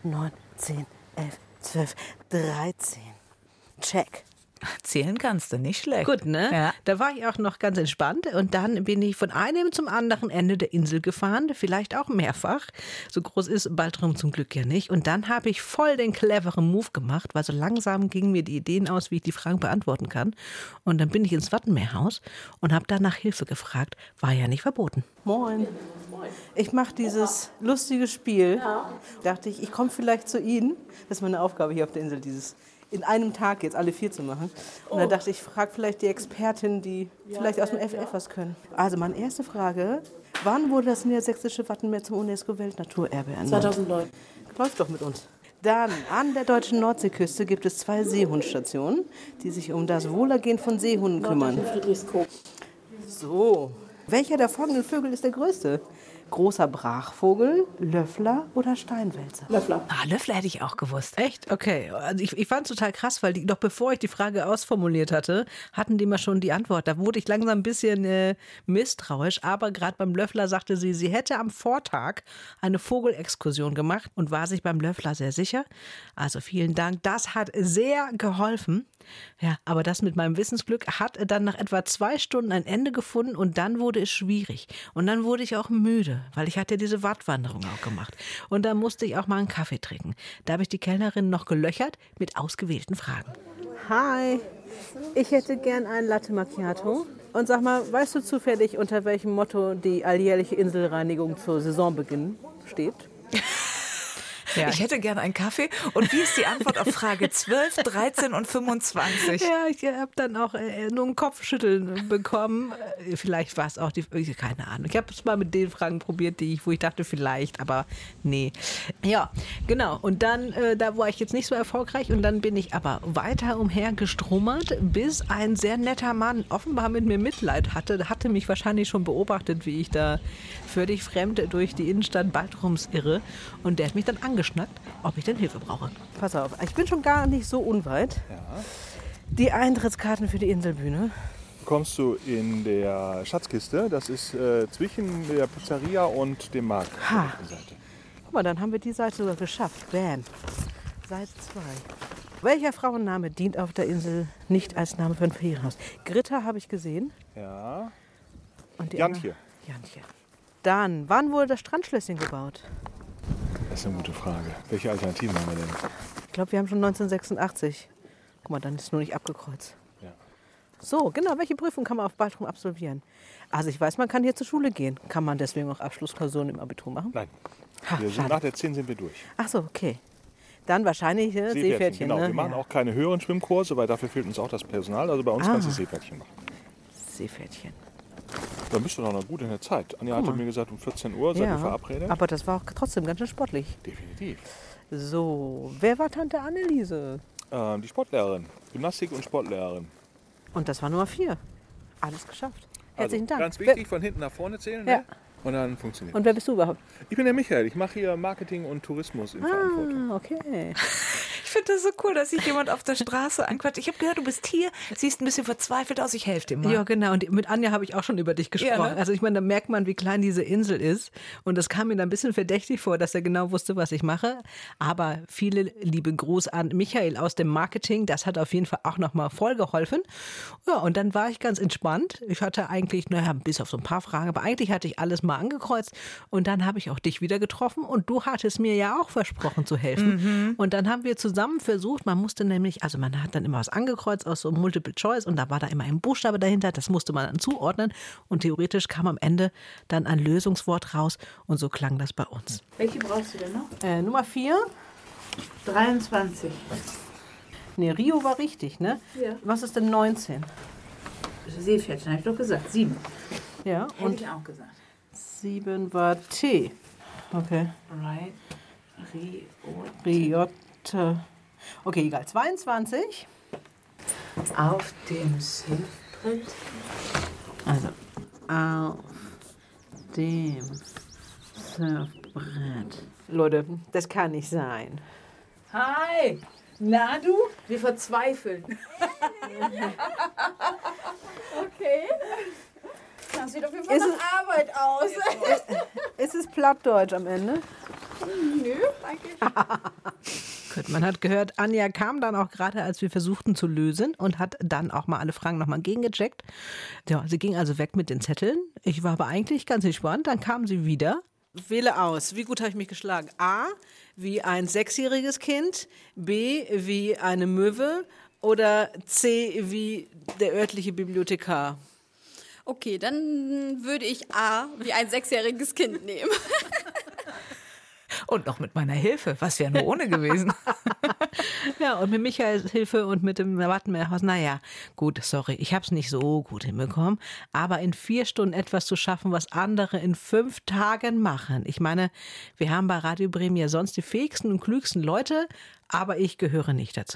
neun, zehn, elf, zwölf, dreizehn. Check. Zählen kannst du, nicht schlecht. Gut, ne? Ja. Da war ich auch noch ganz entspannt und dann bin ich von einem zum anderen Ende der Insel gefahren, vielleicht auch mehrfach. So groß ist Baltrum zum Glück ja nicht. Und dann habe ich voll den cleveren Move gemacht, weil so langsam gingen mir die Ideen aus, wie ich die Fragen beantworten kann. Und dann bin ich ins Wattenmeerhaus und habe da nach Hilfe gefragt. War ja nicht verboten. Moin. Ich mache dieses lustige Spiel. Ja. Dachte ich, ich komme vielleicht zu Ihnen. Das ist meine Aufgabe hier auf der Insel, dieses in einem Tag jetzt alle vier zu machen. Und dann dachte ich, ich frage vielleicht die Expertin, die ja, vielleicht aus dem F F was können. Also meine erste Frage, wann wurde das niedersächsische Wattenmeer zum UNESCO-Weltnaturerbe ernannt? zweitausendneun. Läuft doch mit uns. Dann, an der deutschen Nordseeküste gibt es zwei Seehundstationen, die sich um das Wohlergehen von Seehunden kümmern. Friedrichskoog. So, welcher der folgenden Vögel ist der größte? Großer Brachvogel, Löffler oder Steinwälzer? Löffler. Ah, Löffler hätte ich auch gewusst. Echt? Okay. Also ich, ich fand es total krass, weil die, noch bevor ich die Frage ausformuliert hatte, hatten die mal schon die Antwort. Da wurde ich langsam ein bisschen äh, misstrauisch. Aber gerade beim Löffler sagte sie, sie hätte am Vortag eine Vogelexkursion gemacht und war sich beim Löffler sehr sicher. Also vielen Dank. Das hat sehr geholfen. Ja, aber das mit meinem Wissensglück hat dann nach etwa zwei Stunden ein Ende gefunden und dann wurde es schwierig. Und dann wurde ich auch müde, weil ich hatte diese Wattwanderung auch gemacht. Und da musste ich auch mal einen Kaffee trinken. Da habe ich die Kellnerin noch gelöchert mit ausgewählten Fragen. Hi, ich hätte gern einen Latte Macchiato. Und sag mal, weißt du zufällig, unter welchem Motto die alljährliche Inselreinigung zur Saisonbeginn steht? Ja. Ich hätte gern einen Kaffee. Und wie ist die Antwort auf Frage zwölf, dreizehn und fünfundzwanzig? Ja, ich habe dann auch äh, nur ein Kopfschütteln bekommen. Äh, vielleicht war es auch die, keine Ahnung. Ich habe es mal mit den Fragen probiert, die ich, wo ich dachte vielleicht, aber nee. Ja, genau. Und dann, äh, da war ich jetzt nicht so erfolgreich und dann bin ich aber weiter umhergestrummert, bis ein sehr netter Mann offenbar mit mir Mitleid hatte. Hatte mich wahrscheinlich schon beobachtet, wie ich da völlig fremd durch die Innenstadt Baltrums irre. Und der hat mich dann angeschaut. Geschnackt, ob ich denn Hilfe brauche. Pass auf, ich bin schon gar nicht so unweit. Ja. Die Eintrittskarten für die Inselbühne. Kommst du in der Schatzkiste, das ist äh, zwischen der Pizzeria und dem Markt. Ha. Seite. Guck mal, dann haben wir die Seite sogar geschafft. Bam. Seite zwei. Welcher Frauenname dient auf der Insel nicht als Name für ein Ferienhaus? Gritta habe ich gesehen. Ja. Und die Jantje. Jantje. Dann, wann wurde das Strandschlösschen gebaut? Das ist eine gute Frage. Welche Alternativen haben wir denn? Ich glaube, wir haben schon neunzehnhundertsechsundachtzig. Guck mal, dann ist es nur nicht abgekreuzt. Ja. So, genau. Welche Prüfung kann man auf Baltrum absolvieren? Also ich weiß, man kann hier zur Schule gehen. Kann man deswegen auch Abschlussklausuren im Abitur machen? Nein. Ha, wir sind, nach der zehn sind wir durch. Ach so, okay. Dann wahrscheinlich äh, Seepferdchen. Seepferdchen. Genau. Ne? Wir machen ja. auch keine höheren Schwimmkurse, weil dafür fehlt uns auch das Personal. Also bei uns Ah. kannst du Seepferdchen machen. Seepferdchen. Da bist du doch noch gut in der Zeit. Anja hatte mir gesagt, um vierzehn Uhr seid Ja, ihr verabredet. aber das war auch trotzdem ganz schön sportlich. Definitiv. So, wer war Tante Anneliese? Äh, die Sportlehrerin. Gymnastik- und Sportlehrerin. Und das war Nummer vier. Alles geschafft. Herzlichen also, Dank. Ganz wichtig, von hinten nach vorne zählen. Ja. Ne? Und dann funktioniert. Und wer bist du überhaupt? Ich bin der Michael. Ich mache hier Marketing und Tourismus in Verantwortung. Ah, okay. Ich finde das so cool, dass sich jemand auf der Straße anquatscht. Ich habe gehört, du bist hier, siehst ein bisschen verzweifelt aus, ich helfe dir mal. Ja, genau. Und mit Anja habe ich auch schon über dich gesprochen. Ja, ne? Also ich meine, da merkt man, wie klein diese Insel ist. Und das kam mir dann ein bisschen verdächtig vor, dass er genau wusste, was ich mache. Aber viele liebe Gruß an Michael aus dem Marketing. Das hat auf jeden Fall auch nochmal voll geholfen. Ja, und dann war ich ganz entspannt. Ich hatte eigentlich, naja, bis auf so ein paar Fragen, aber eigentlich hatte ich alles mal angekreuzt. Und dann habe ich auch dich wieder getroffen. Und du hattest mir ja auch versprochen zu helfen. Mhm. Und dann haben wir zusammen versucht, man musste nämlich, also man hat dann immer was angekreuzt aus so Multiple Choice und da war da immer ein Buchstabe dahinter, das musste man dann zuordnen und theoretisch kam am Ende dann ein Lösungswort raus und so klang das bei uns. Welche brauchst du denn noch? Äh, Nummer vier. dreiundzwanzig. Nee, Rio war richtig, ne? Ja. Was ist denn neunzehn? Seepferdchen, habe ich doch gesagt. Sieben. Ja, Hätte und ich auch gesagt. sieben war T. Okay. Right. Rio. Riotte. Okay, egal. zweiundzwanzig. Auf dem Surfbrett. Also, auf dem Surfbrett. Leute, das kann nicht sein. Hi. Na du? Wir verzweifeln. Okay. Das sieht auf jeden Fall Ist nach Arbeit aus. Ist es Plattdeutsch am Ende? Nö, danke. Gut, man hat gehört, Anja kam dann auch gerade, als wir versuchten zu lösen und hat dann auch mal alle Fragen nochmal gegengecheckt. Ja, sie ging also weg mit den Zetteln. Ich war aber eigentlich ganz entspannt. Dann kam sie wieder. Wähle aus. Wie gut habe ich mich geschlagen? A, wie ein sechsjähriges Kind. B, wie eine Möwe. Oder C, wie der örtliche Bibliothekar. Okay, dann würde ich A, wie ein sechsjähriges Kind nehmen. Und noch mit meiner Hilfe, was wäre nur ohne gewesen. Ja, und mit Michaels Hilfe und mit dem Wattenmeerhaus, naja, gut, sorry, ich habe es nicht so gut hinbekommen, aber in vier Stunden etwas zu schaffen, was andere in fünf Tagen machen. Ich meine, wir haben bei Radio Bremen ja sonst die fähigsten und klügsten Leute, aber ich gehöre nicht dazu.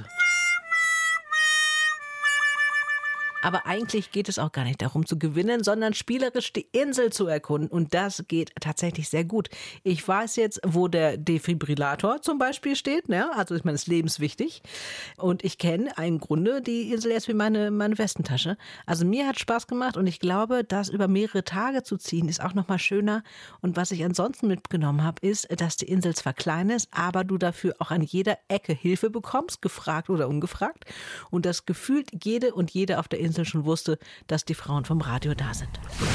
Aber eigentlich geht es auch gar nicht darum zu gewinnen, sondern spielerisch die Insel zu erkunden. Und das geht tatsächlich sehr gut. Ich weiß jetzt, wo der Defibrillator zum Beispiel steht. Ne? Also ist meines Lebens wichtig. Und ich kenne im Grunde die Insel jetzt wie meine, meine Westentasche. Also mir hat Spaß gemacht und ich glaube, das über mehrere Tage zu ziehen, ist auch nochmal schöner. Und was ich ansonsten mitgenommen habe, ist, dass die Insel zwar klein ist, aber du dafür auch an jeder Ecke Hilfe bekommst, gefragt oder ungefragt. Und das gefühlt jede und jede auf der Insel schon wusste, dass die Frauen vom Radio da sind.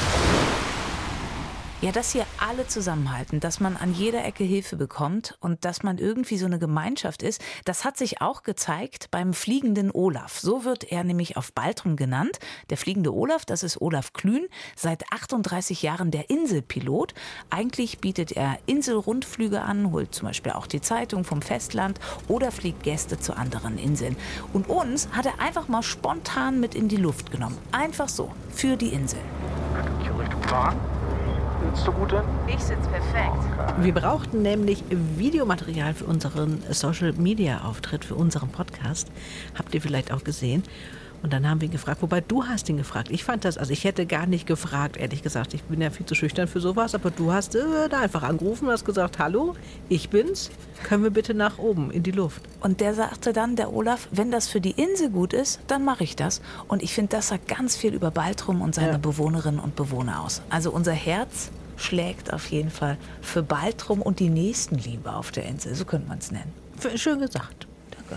Ja, dass hier alle zusammenhalten, dass man an jeder Ecke Hilfe bekommt und dass man irgendwie so eine Gemeinschaft ist, das hat sich auch gezeigt beim fliegenden Olaf. So wird er nämlich auf Baltrum genannt. Der fliegende Olaf, das ist Olaf Klün, seit achtunddreißig Jahren der Inselpilot. Eigentlich bietet er Inselrundflüge an, holt zum Beispiel auch die Zeitung vom Festland oder fliegt Gäste zu anderen Inseln. Und uns hat er einfach mal spontan mit in die Luft genommen. Einfach so, für die Insel. Hier Richtung Bahn. Sitzt du gut denn? Ich sitze perfekt. Wir brauchten nämlich Videomaterial für unseren Social-Media-Auftritt, für unseren Podcast. Habt ihr vielleicht auch gesehen. Und dann haben wir ihn gefragt, wobei du hast ihn gefragt. Ich fand das, also ich hätte gar nicht gefragt, ehrlich gesagt. Ich bin ja viel zu schüchtern für sowas, aber du hast äh, da einfach angerufen und hast gesagt, hallo, ich bin's, können wir bitte nach oben in die Luft. Und der sagte dann, der Olaf, wenn das für die Insel gut ist, dann mache ich das. Und ich finde, das sagt ganz viel über Baltrum und seine ja. Bewohnerinnen und Bewohner aus. Also unser Herz schlägt auf jeden Fall für Baltrum und die Nächstenliebe auf der Insel, so könnte man es nennen. Schön gesagt. Danke.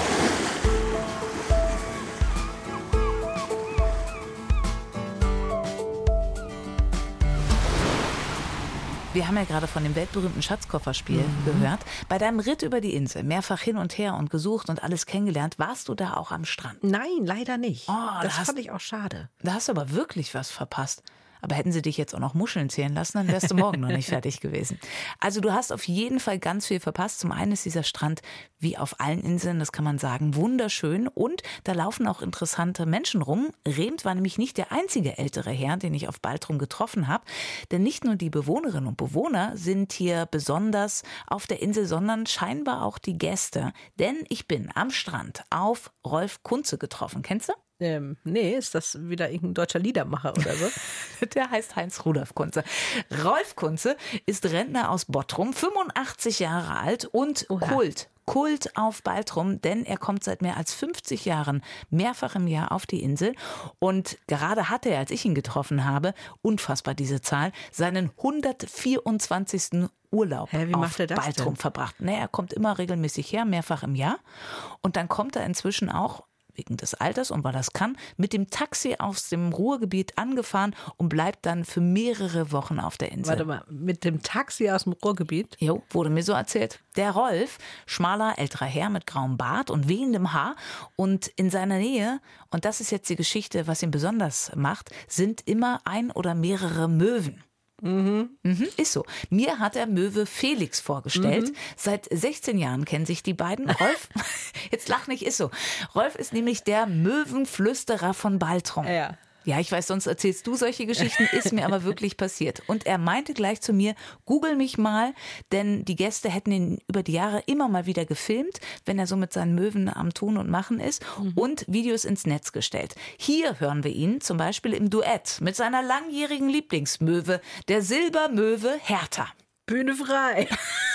Wir haben ja gerade von dem weltberühmten Schatzkofferspiel mhm. gehört. Bei deinem Ritt über die Insel, mehrfach hin und her und gesucht und alles kennengelernt, warst du da auch am Strand? Nein, leider nicht. Oh, das da hast, fand ich auch schade. Da hast du aber wirklich was verpasst. Aber hätten sie dich jetzt auch noch Muscheln zählen lassen, dann wärst du morgen noch nicht fertig gewesen. Also du hast auf jeden Fall ganz viel verpasst. Zum einen ist dieser Strand, wie auf allen Inseln, das kann man sagen, wunderschön. Und da laufen auch interessante Menschen rum. Remt war nämlich nicht der einzige ältere Herr, den ich auf Baltrum getroffen habe. Denn nicht nur die Bewohnerinnen und Bewohner sind hier besonders auf der Insel, sondern scheinbar auch die Gäste. Denn ich bin am Strand auf Rolf Kunze getroffen. Kennst du? Ähm, nee, ist das wieder irgendein deutscher Liedermacher oder so? Der heißt Heinz Rudolf Kunze. Rolf Kunze ist Rentner aus Bottrum, fünfundachtzig Jahre alt und Oha. Kult. Kult auf Baltrum, denn er kommt seit mehr als fünfzig Jahren mehrfach im Jahr auf die Insel. Und gerade hatte er, als ich ihn getroffen habe, unfassbar diese Zahl, seinen hundertvierundzwanzigsten Urlaub Hä, wie auf macht er das Baltrum denn? verbracht. Ne, er kommt immer regelmäßig her, mehrfach im Jahr. Und dann kommt er inzwischen auch wegen des Alters und weil er es kann, mit dem Taxi aus dem Ruhrgebiet angefahren und bleibt dann für mehrere Wochen auf der Insel. Warte mal, mit dem Taxi aus dem Ruhrgebiet? Jo, wurde mir so erzählt. Der Rolf, schmaler, älterer Herr mit grauem Bart und wehendem Haar und in seiner Nähe, und das ist jetzt die Geschichte, was ihn besonders macht, sind immer ein oder mehrere Möwen. Mhm. Mhm, ist so. Mir hat er Möwe Felix vorgestellt. Mhm. Seit sechzehn Jahren kennen sich die beiden. Rolf, jetzt lach nicht, ist so. Rolf ist nämlich der Möwenflüsterer von Baltrum. Ja. Ja, ich weiß, sonst erzählst du solche Geschichten, ist mir aber wirklich passiert. Und er meinte gleich zu mir, google mich mal, denn die Gäste hätten ihn über die Jahre immer mal wieder gefilmt, wenn er so mit seinen Möwen am Tun und Machen ist mhm. und Videos ins Netz gestellt. Hier hören wir ihn zum Beispiel im Duett mit seiner langjährigen Lieblingsmöwe, der Silbermöwe Hertha. Bühne frei.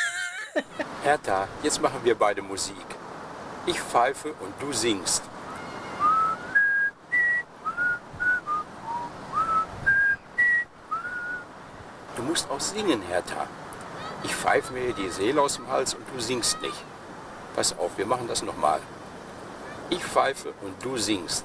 Hertha, jetzt machen wir beide Musik. Ich pfeife und du singst. Du musst auch singen, Hertha. Ich pfeife mir die Seele aus dem Hals und du singst nicht. Pass auf, wir machen das nochmal. Ich pfeife und du singst.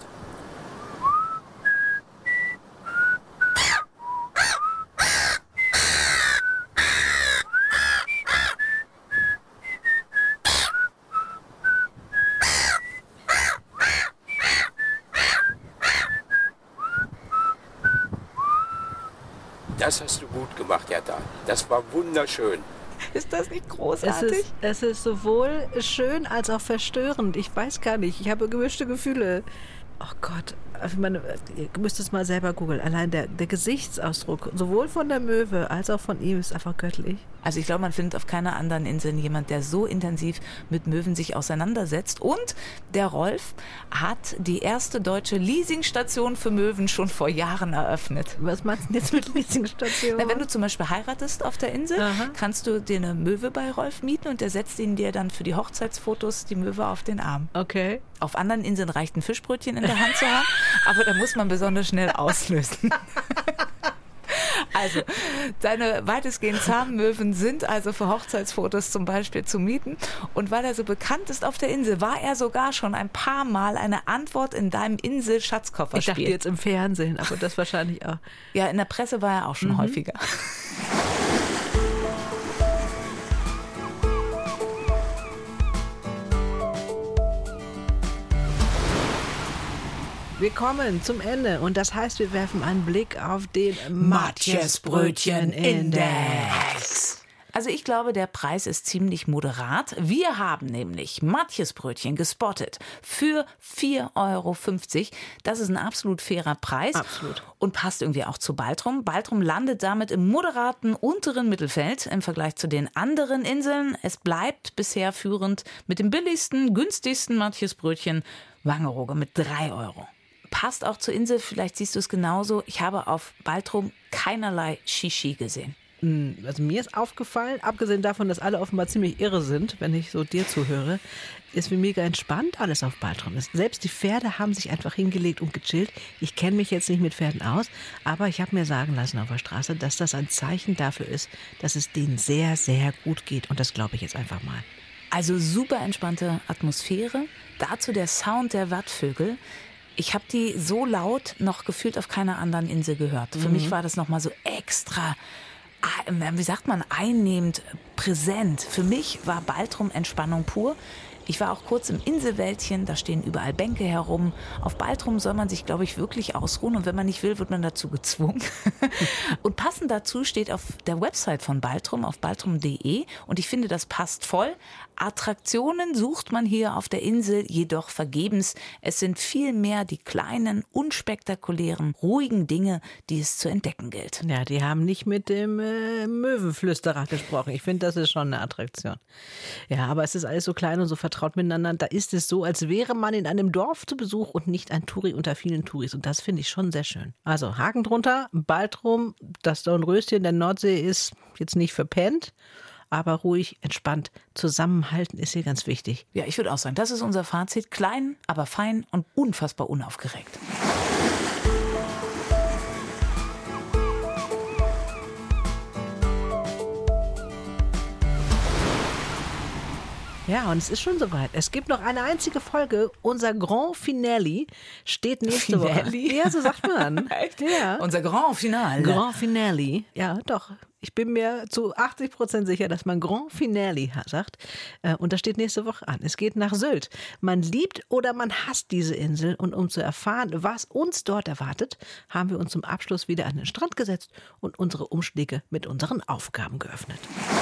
Das hast du gut gemacht, Hertha. Das war wunderschön. Ist das nicht großartig? Es ist, es ist sowohl schön als auch verstörend. Ich weiß gar nicht. Ich habe gemischte Gefühle. Oh Gott. Ich meine, ihr müsst es mal selber googeln. Allein der, der Gesichtsausdruck, sowohl von der Möwe als auch von ihm, ist einfach göttlich. Also ich glaube, man findet auf keiner anderen Insel jemand, der so intensiv mit Möwen sich auseinandersetzt. Und der Rolf hat die erste deutsche Leasingstation für Möwen schon vor Jahren eröffnet. Was meinst du denn jetzt mit Leasingstation? Na, wenn du zum Beispiel heiratest auf der Insel, Aha. kannst du dir eine Möwe bei Rolf mieten und der setzt ihn dir dann für die Hochzeitsfotos die Möwe auf den Arm. Okay. Auf anderen Inseln reicht ein Fischbrötchen in der Hand zu haben, aber da muss man besonders schnell auslösen. Also, seine weitestgehend zahmen Möwen sind also für Hochzeitsfotos zum Beispiel zu mieten. Und weil er so bekannt ist auf der Insel, war er sogar schon ein paar Mal eine Antwort in deinem Insel-Schatzkofferspiel. Ich dachte jetzt im Fernsehen, aber das wahrscheinlich auch. Ja, in der Presse war er auch schon mhm. häufiger. Wir kommen zum Ende und das heißt, wir werfen einen Blick auf den Matjesbrötchen-Index. Also ich glaube, der Preis ist ziemlich moderat. Wir haben nämlich Matjesbrötchen gespottet für vier Euro fünfzig. Das ist ein absolut fairer Preis. Absolut. Und passt irgendwie auch zu Baltrum. Baltrum landet damit im moderaten unteren Mittelfeld im Vergleich zu den anderen Inseln. Es bleibt bisher führend mit dem billigsten, günstigsten Matjesbrötchen Wangerooge mit drei Euro. Passt auch zur Insel, vielleicht siehst du es genauso. Ich habe auf Baltrum keinerlei Shishi gesehen. Also mir ist aufgefallen, abgesehen davon, dass alle offenbar ziemlich irre sind, wenn ich so dir zuhöre, ist mir mega entspannt alles auf Baltrum. Selbst die Pferde haben sich einfach hingelegt und gechillt. Ich kenne mich jetzt nicht mit Pferden aus, aber ich habe mir sagen lassen auf der Straße, dass das ein Zeichen dafür ist, dass es denen sehr, sehr gut geht. Und das glaube ich jetzt einfach mal. Also super entspannte Atmosphäre. Dazu der Sound der Wattvögel. Ich habe die so laut noch gefühlt auf keiner anderen Insel gehört. Für mhm. mich war das nochmal so extra, wie sagt man, einnehmend, präsent. Für mich war Baltrum Entspannung pur. Ich war auch kurz im Inselwäldchen, da stehen überall Bänke herum. Auf Baltrum soll man sich, glaube ich, wirklich ausruhen und wenn man nicht will, wird man dazu gezwungen. Und passend dazu steht auf der Website von Baltrum, auf baltrum punkt de und ich finde, das passt voll. Attraktionen sucht man hier auf der Insel jedoch vergebens. Es sind vielmehr die kleinen, unspektakulären, ruhigen Dinge, die es zu entdecken gilt. Ja, die haben nicht mit dem äh, Möwenflüsterer gesprochen. Ich finde, das ist schon eine Attraktion. Ja, aber es ist alles so klein und so vertraut miteinander. Da ist es so, als wäre man in einem Dorf zu Besuch und nicht ein Touri unter vielen Touris. Und das finde ich schon sehr schön. Also Haken drunter, Baltrum, das Dornröschen der Nordsee ist jetzt nicht verpennt. Aber ruhig, entspannt, zusammenhalten ist hier ganz wichtig. Ja, ich würde auch sagen, das ist unser Fazit. Klein, aber fein und unfassbar unaufgeregt. Ja, und es ist schon soweit. Es gibt noch eine einzige Folge. Unser Grand Finale steht nächste Finale? Woche. Ja, so sagt man. Echt? Ja. Unser Grand Finale. Grand Finale. Ja, doch. Ich bin mir zu achtzig Prozent sicher, dass man Grand Finale sagt. Und das steht nächste Woche an. Es geht nach Sylt. Man liebt oder man hasst diese Insel. Und um zu erfahren, was uns dort erwartet, haben wir uns zum Abschluss wieder an den Strand gesetzt und unsere Umschläge mit unseren Aufgaben geöffnet.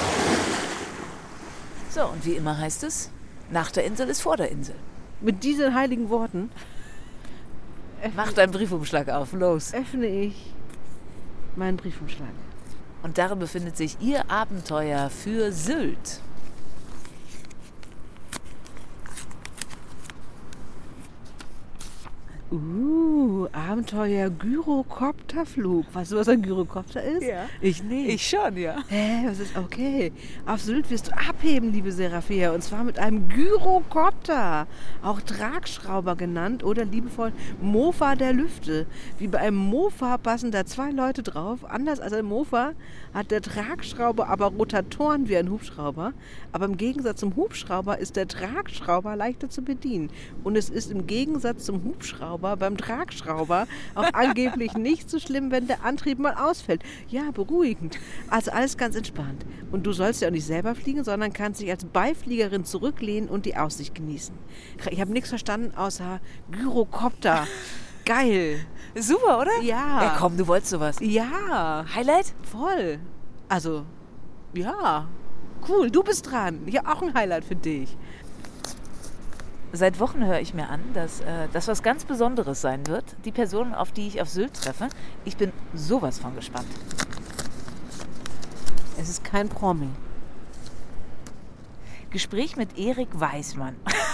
So, und wie immer heißt es, nach der Insel ist vor der Insel. Mit diesen heiligen Worten mach deinen Briefumschlag auf, los. Öffne ich meinen Briefumschlag. Und darin befindet sich Ihr Abenteuer für Sylt. Uh, Abenteuer Gyrokopterflug. Weißt du, was ein Gyrokopter ist? Ja. Ich nicht. Ich schon, ja. Hä, was ist okay? Auf Sylt wirst du abheben, liebe Serafia, und zwar mit einem Gyrokopter, auch Tragschrauber genannt oder liebevoll Mofa der Lüfte. Wie bei einem Mofa passen da zwei Leute drauf. Anders als ein Mofa hat der Tragschrauber aber Rotatoren wie ein Hubschrauber. Aber im Gegensatz zum Hubschrauber ist der Tragschrauber leichter zu bedienen. Und es ist im Gegensatz zum Hubschrauber beim Tragschrauber auch angeblich nicht so schlimm, wenn der Antrieb mal ausfällt. Ja, beruhigend. Also alles ganz entspannt. Und du sollst ja auch nicht selber fliegen, sondern kannst dich als Beifliegerin zurücklehnen und die Aussicht genießen. Ich habe nichts verstanden außer Gyrokopter. Geil. Super, oder? Ja. Ja, komm, du wolltest sowas. Ja. Highlight? Voll. Also, ja. Cool, du bist dran. Ich habe auch ein Highlight für dich. Seit Wochen höre ich mir an, dass äh, das was ganz Besonderes sein wird. Die Person, auf die ich auf Sylt treffe. Ich bin sowas von gespannt. Es ist kein Promi. Gespräch mit Erik Weismann.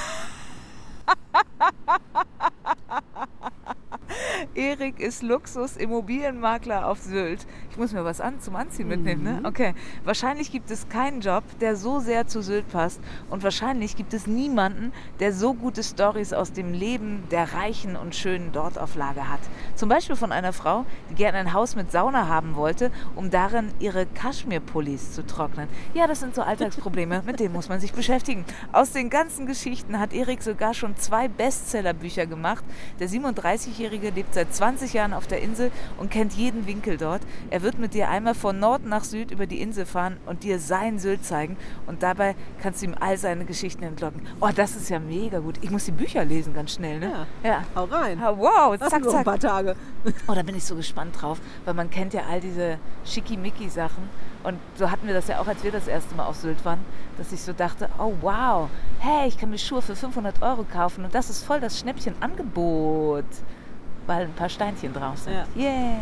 Erik ist Luxus-Immobilienmakler auf Sylt. Ich muss mir was an, zum Anziehen mitnehmen, ne? Okay. Wahrscheinlich gibt es keinen Job, der so sehr zu Sylt passt. Und wahrscheinlich gibt es niemanden, der so gute Storys aus dem Leben der Reichen und Schönen dort auf Lager hat. Zum Beispiel von einer Frau, die gerne ein Haus mit Sauna haben wollte, um darin ihre Kaschmir-Pullis zu trocknen. Ja, das sind so Alltagsprobleme, mit denen muss man sich beschäftigen. Aus den ganzen Geschichten hat Erik sogar schon zwei Bestsellerbücher gemacht. Der siebenunddreißigjährige lebt seit zwanzig Jahren auf der Insel und kennt jeden Winkel dort. Er wird mit dir einmal von Nord nach Süd über die Insel fahren und dir sein Sylt zeigen. Und dabei kannst du ihm all seine Geschichten entlocken. Oh, das ist ja mega gut. Ich muss die Bücher lesen ganz schnell, ne? Ja, ja. Hau rein. Wow, Hast zack, du noch ein zack. paar Tage. Oh, da bin ich so gespannt drauf, weil man kennt ja all diese Schickimicki-Sachen. Und so hatten wir das ja auch, als wir das erste Mal auf Sylt waren, dass ich so dachte, oh wow, hey, ich kann mir Schuhe für fünfhundert Euro kaufen und das ist voll das Schnäppchenangebot, weil ein paar Steinchen drauf sind. Ja. Yeah.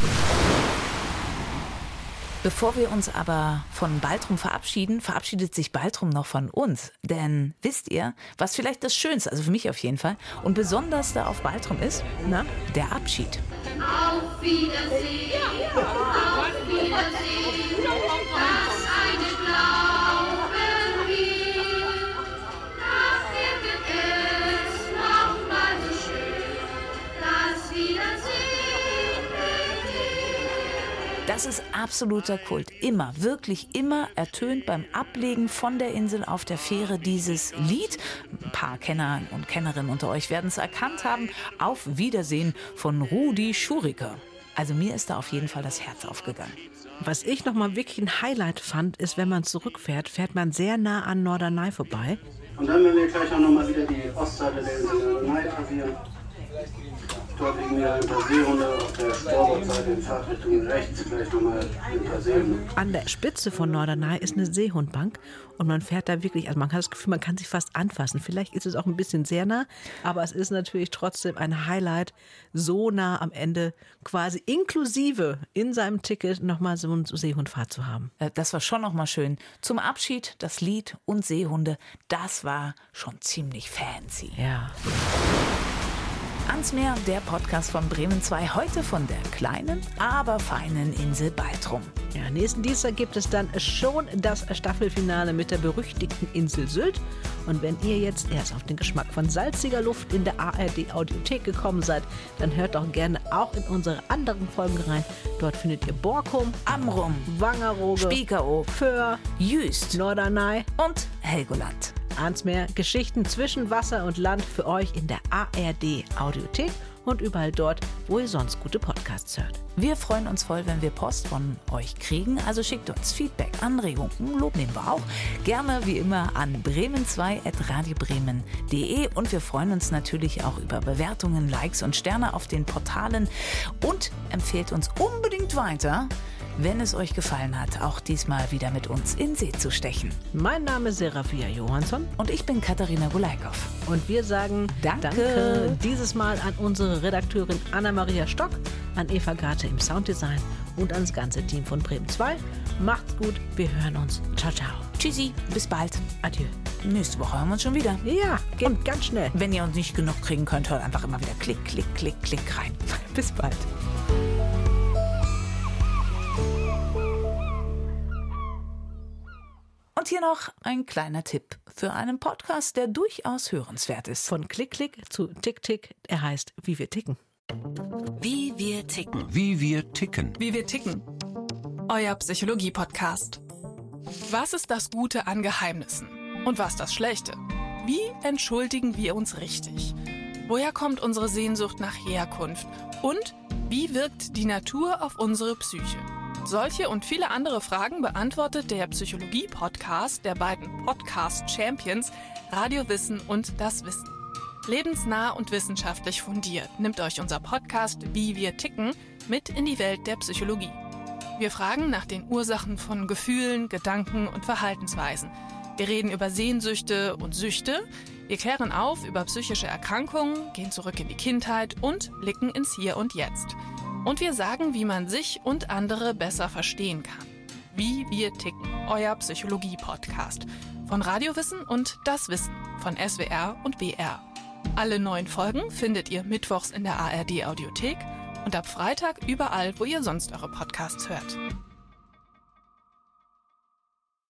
Bevor wir uns aber von Baltrum verabschieden, verabschiedet sich Baltrum noch von uns. Denn wisst ihr, was vielleicht das Schönste, also für mich auf jeden Fall, und Besonderste auf Baltrum ist? Na, der Abschied. Auf Wiedersehen, ja. Auf Wiedersehen, das eine glauben wir, nachher wird es noch mal so schön, das Wiedersehen mit dir. Das ist absoluter Kult. Immer, wirklich immer ertönt beim Ablegen von der Insel auf der Fähre dieses Lied. Ein paar Kenner und Kennerinnen unter euch werden es erkannt haben. Auf Wiedersehen von Rudi Schuriker. Also mir ist da auf jeden Fall das Herz aufgegangen. Was ich nochmal wirklich ein Highlight fand, ist, wenn man zurückfährt, fährt man sehr nah an Norderney vorbei. Und dann, wenn wir gleich auch nochmal wieder die Ostseite der Insel Norderney passieren, dort liegen wir ein paar Seehunde auf der Startseite in Fahrtrichtung rechts, gleich nochmal ein paar Seehunde. An der Spitze von Norderney ist eine Seehundbank und man fährt da wirklich, also man hat das Gefühl, man kann sich fast anfassen. Vielleicht ist es auch ein bisschen sehr nah, aber es ist natürlich trotzdem ein Highlight, so nah am Ende quasi inklusive in seinem Ticket nochmal so eine Seehundfahrt zu haben. Das war schon nochmal schön. Zum Abschied das Lied und Seehunde, das war schon ziemlich fancy. Ja. Ans Meer, der Podcast von Bremen zwei, heute von der kleinen, aber feinen Insel Baltrum. Ja, nächsten Dienstag gibt es dann schon das Staffelfinale mit der berüchtigten Insel Sylt. Und wenn ihr jetzt erst auf den Geschmack von salziger Luft in der A R D-Audiothek gekommen seid, dann hört doch gerne auch in unsere anderen Folgen rein. Dort findet ihr Borkum, Amrum, Wangerooge, Spiekeroog, Föhr, Jüst, Norderney und Helgoland. Ans Meer, Geschichten zwischen Wasser und Land für euch in der A R D-Audiothek und überall dort, wo ihr sonst gute Podcasts hört. Wir freuen uns voll, wenn wir Post von euch kriegen. Also schickt uns Feedback, Anregungen, Lob nehmen wir auch. Gerne wie immer an bremen zwei at radiobremen punkt de und wir freuen uns natürlich auch über Bewertungen, Likes und Sterne auf den Portalen und empfehlt uns unbedingt weiter, wenn es euch gefallen hat, auch diesmal wieder mit uns in See zu stechen. Mein Name ist Serafia Johansson und ich bin Katharina Gulaikow. Und wir sagen Danke. Danke dieses Mal an unsere Redakteurin Anna-Maria Stock, an Eva Garte im Sounddesign und ans ganze Team von Bremen zwei. Macht's gut, wir hören uns. Ciao, ciao. Tschüssi, bis bald. Adieu. Nächste Woche hören wir uns schon wieder. Ja, geht und ganz schnell. Wenn ihr uns nicht genug kriegen könnt, hört einfach immer wieder Klick, Klick, Klick, Klick rein. Bis bald. Und hier noch ein kleiner Tipp für einen Podcast, der durchaus hörenswert ist. Von Klick, Klick zu Tick, Tick. Er heißt Wie wir ticken. Wie wir ticken. Wie wir ticken. Wie wir ticken. Euer Psychologie-Podcast. Was ist das Gute an Geheimnissen? Und was das Schlechte? Wie entschuldigen wir uns richtig? Woher kommt unsere Sehnsucht nach Herkunft? Und wie wirkt die Natur auf unsere Psyche? Solche und viele andere Fragen beantwortet der Psychologie-Podcast der beiden Podcast-Champions Radio Wissen und Das Wissen. Lebensnah und wissenschaftlich fundiert nimmt euch unser Podcast Wie wir ticken mit in die Welt der Psychologie. Wir fragen nach den Ursachen von Gefühlen, Gedanken und Verhaltensweisen. Wir reden über Sehnsüchte und Süchte, wir klären auf über psychische Erkrankungen, gehen zurück in die Kindheit und blicken ins Hier und Jetzt. Und wir sagen, wie man sich und andere besser verstehen kann. Wie wir ticken, euer Psychologie-Podcast. Von Radio Wissen und Das Wissen von S W R und B R. Alle neuen Folgen findet ihr mittwochs in der A R D Audiothek und ab Freitag überall, wo ihr sonst eure Podcasts hört.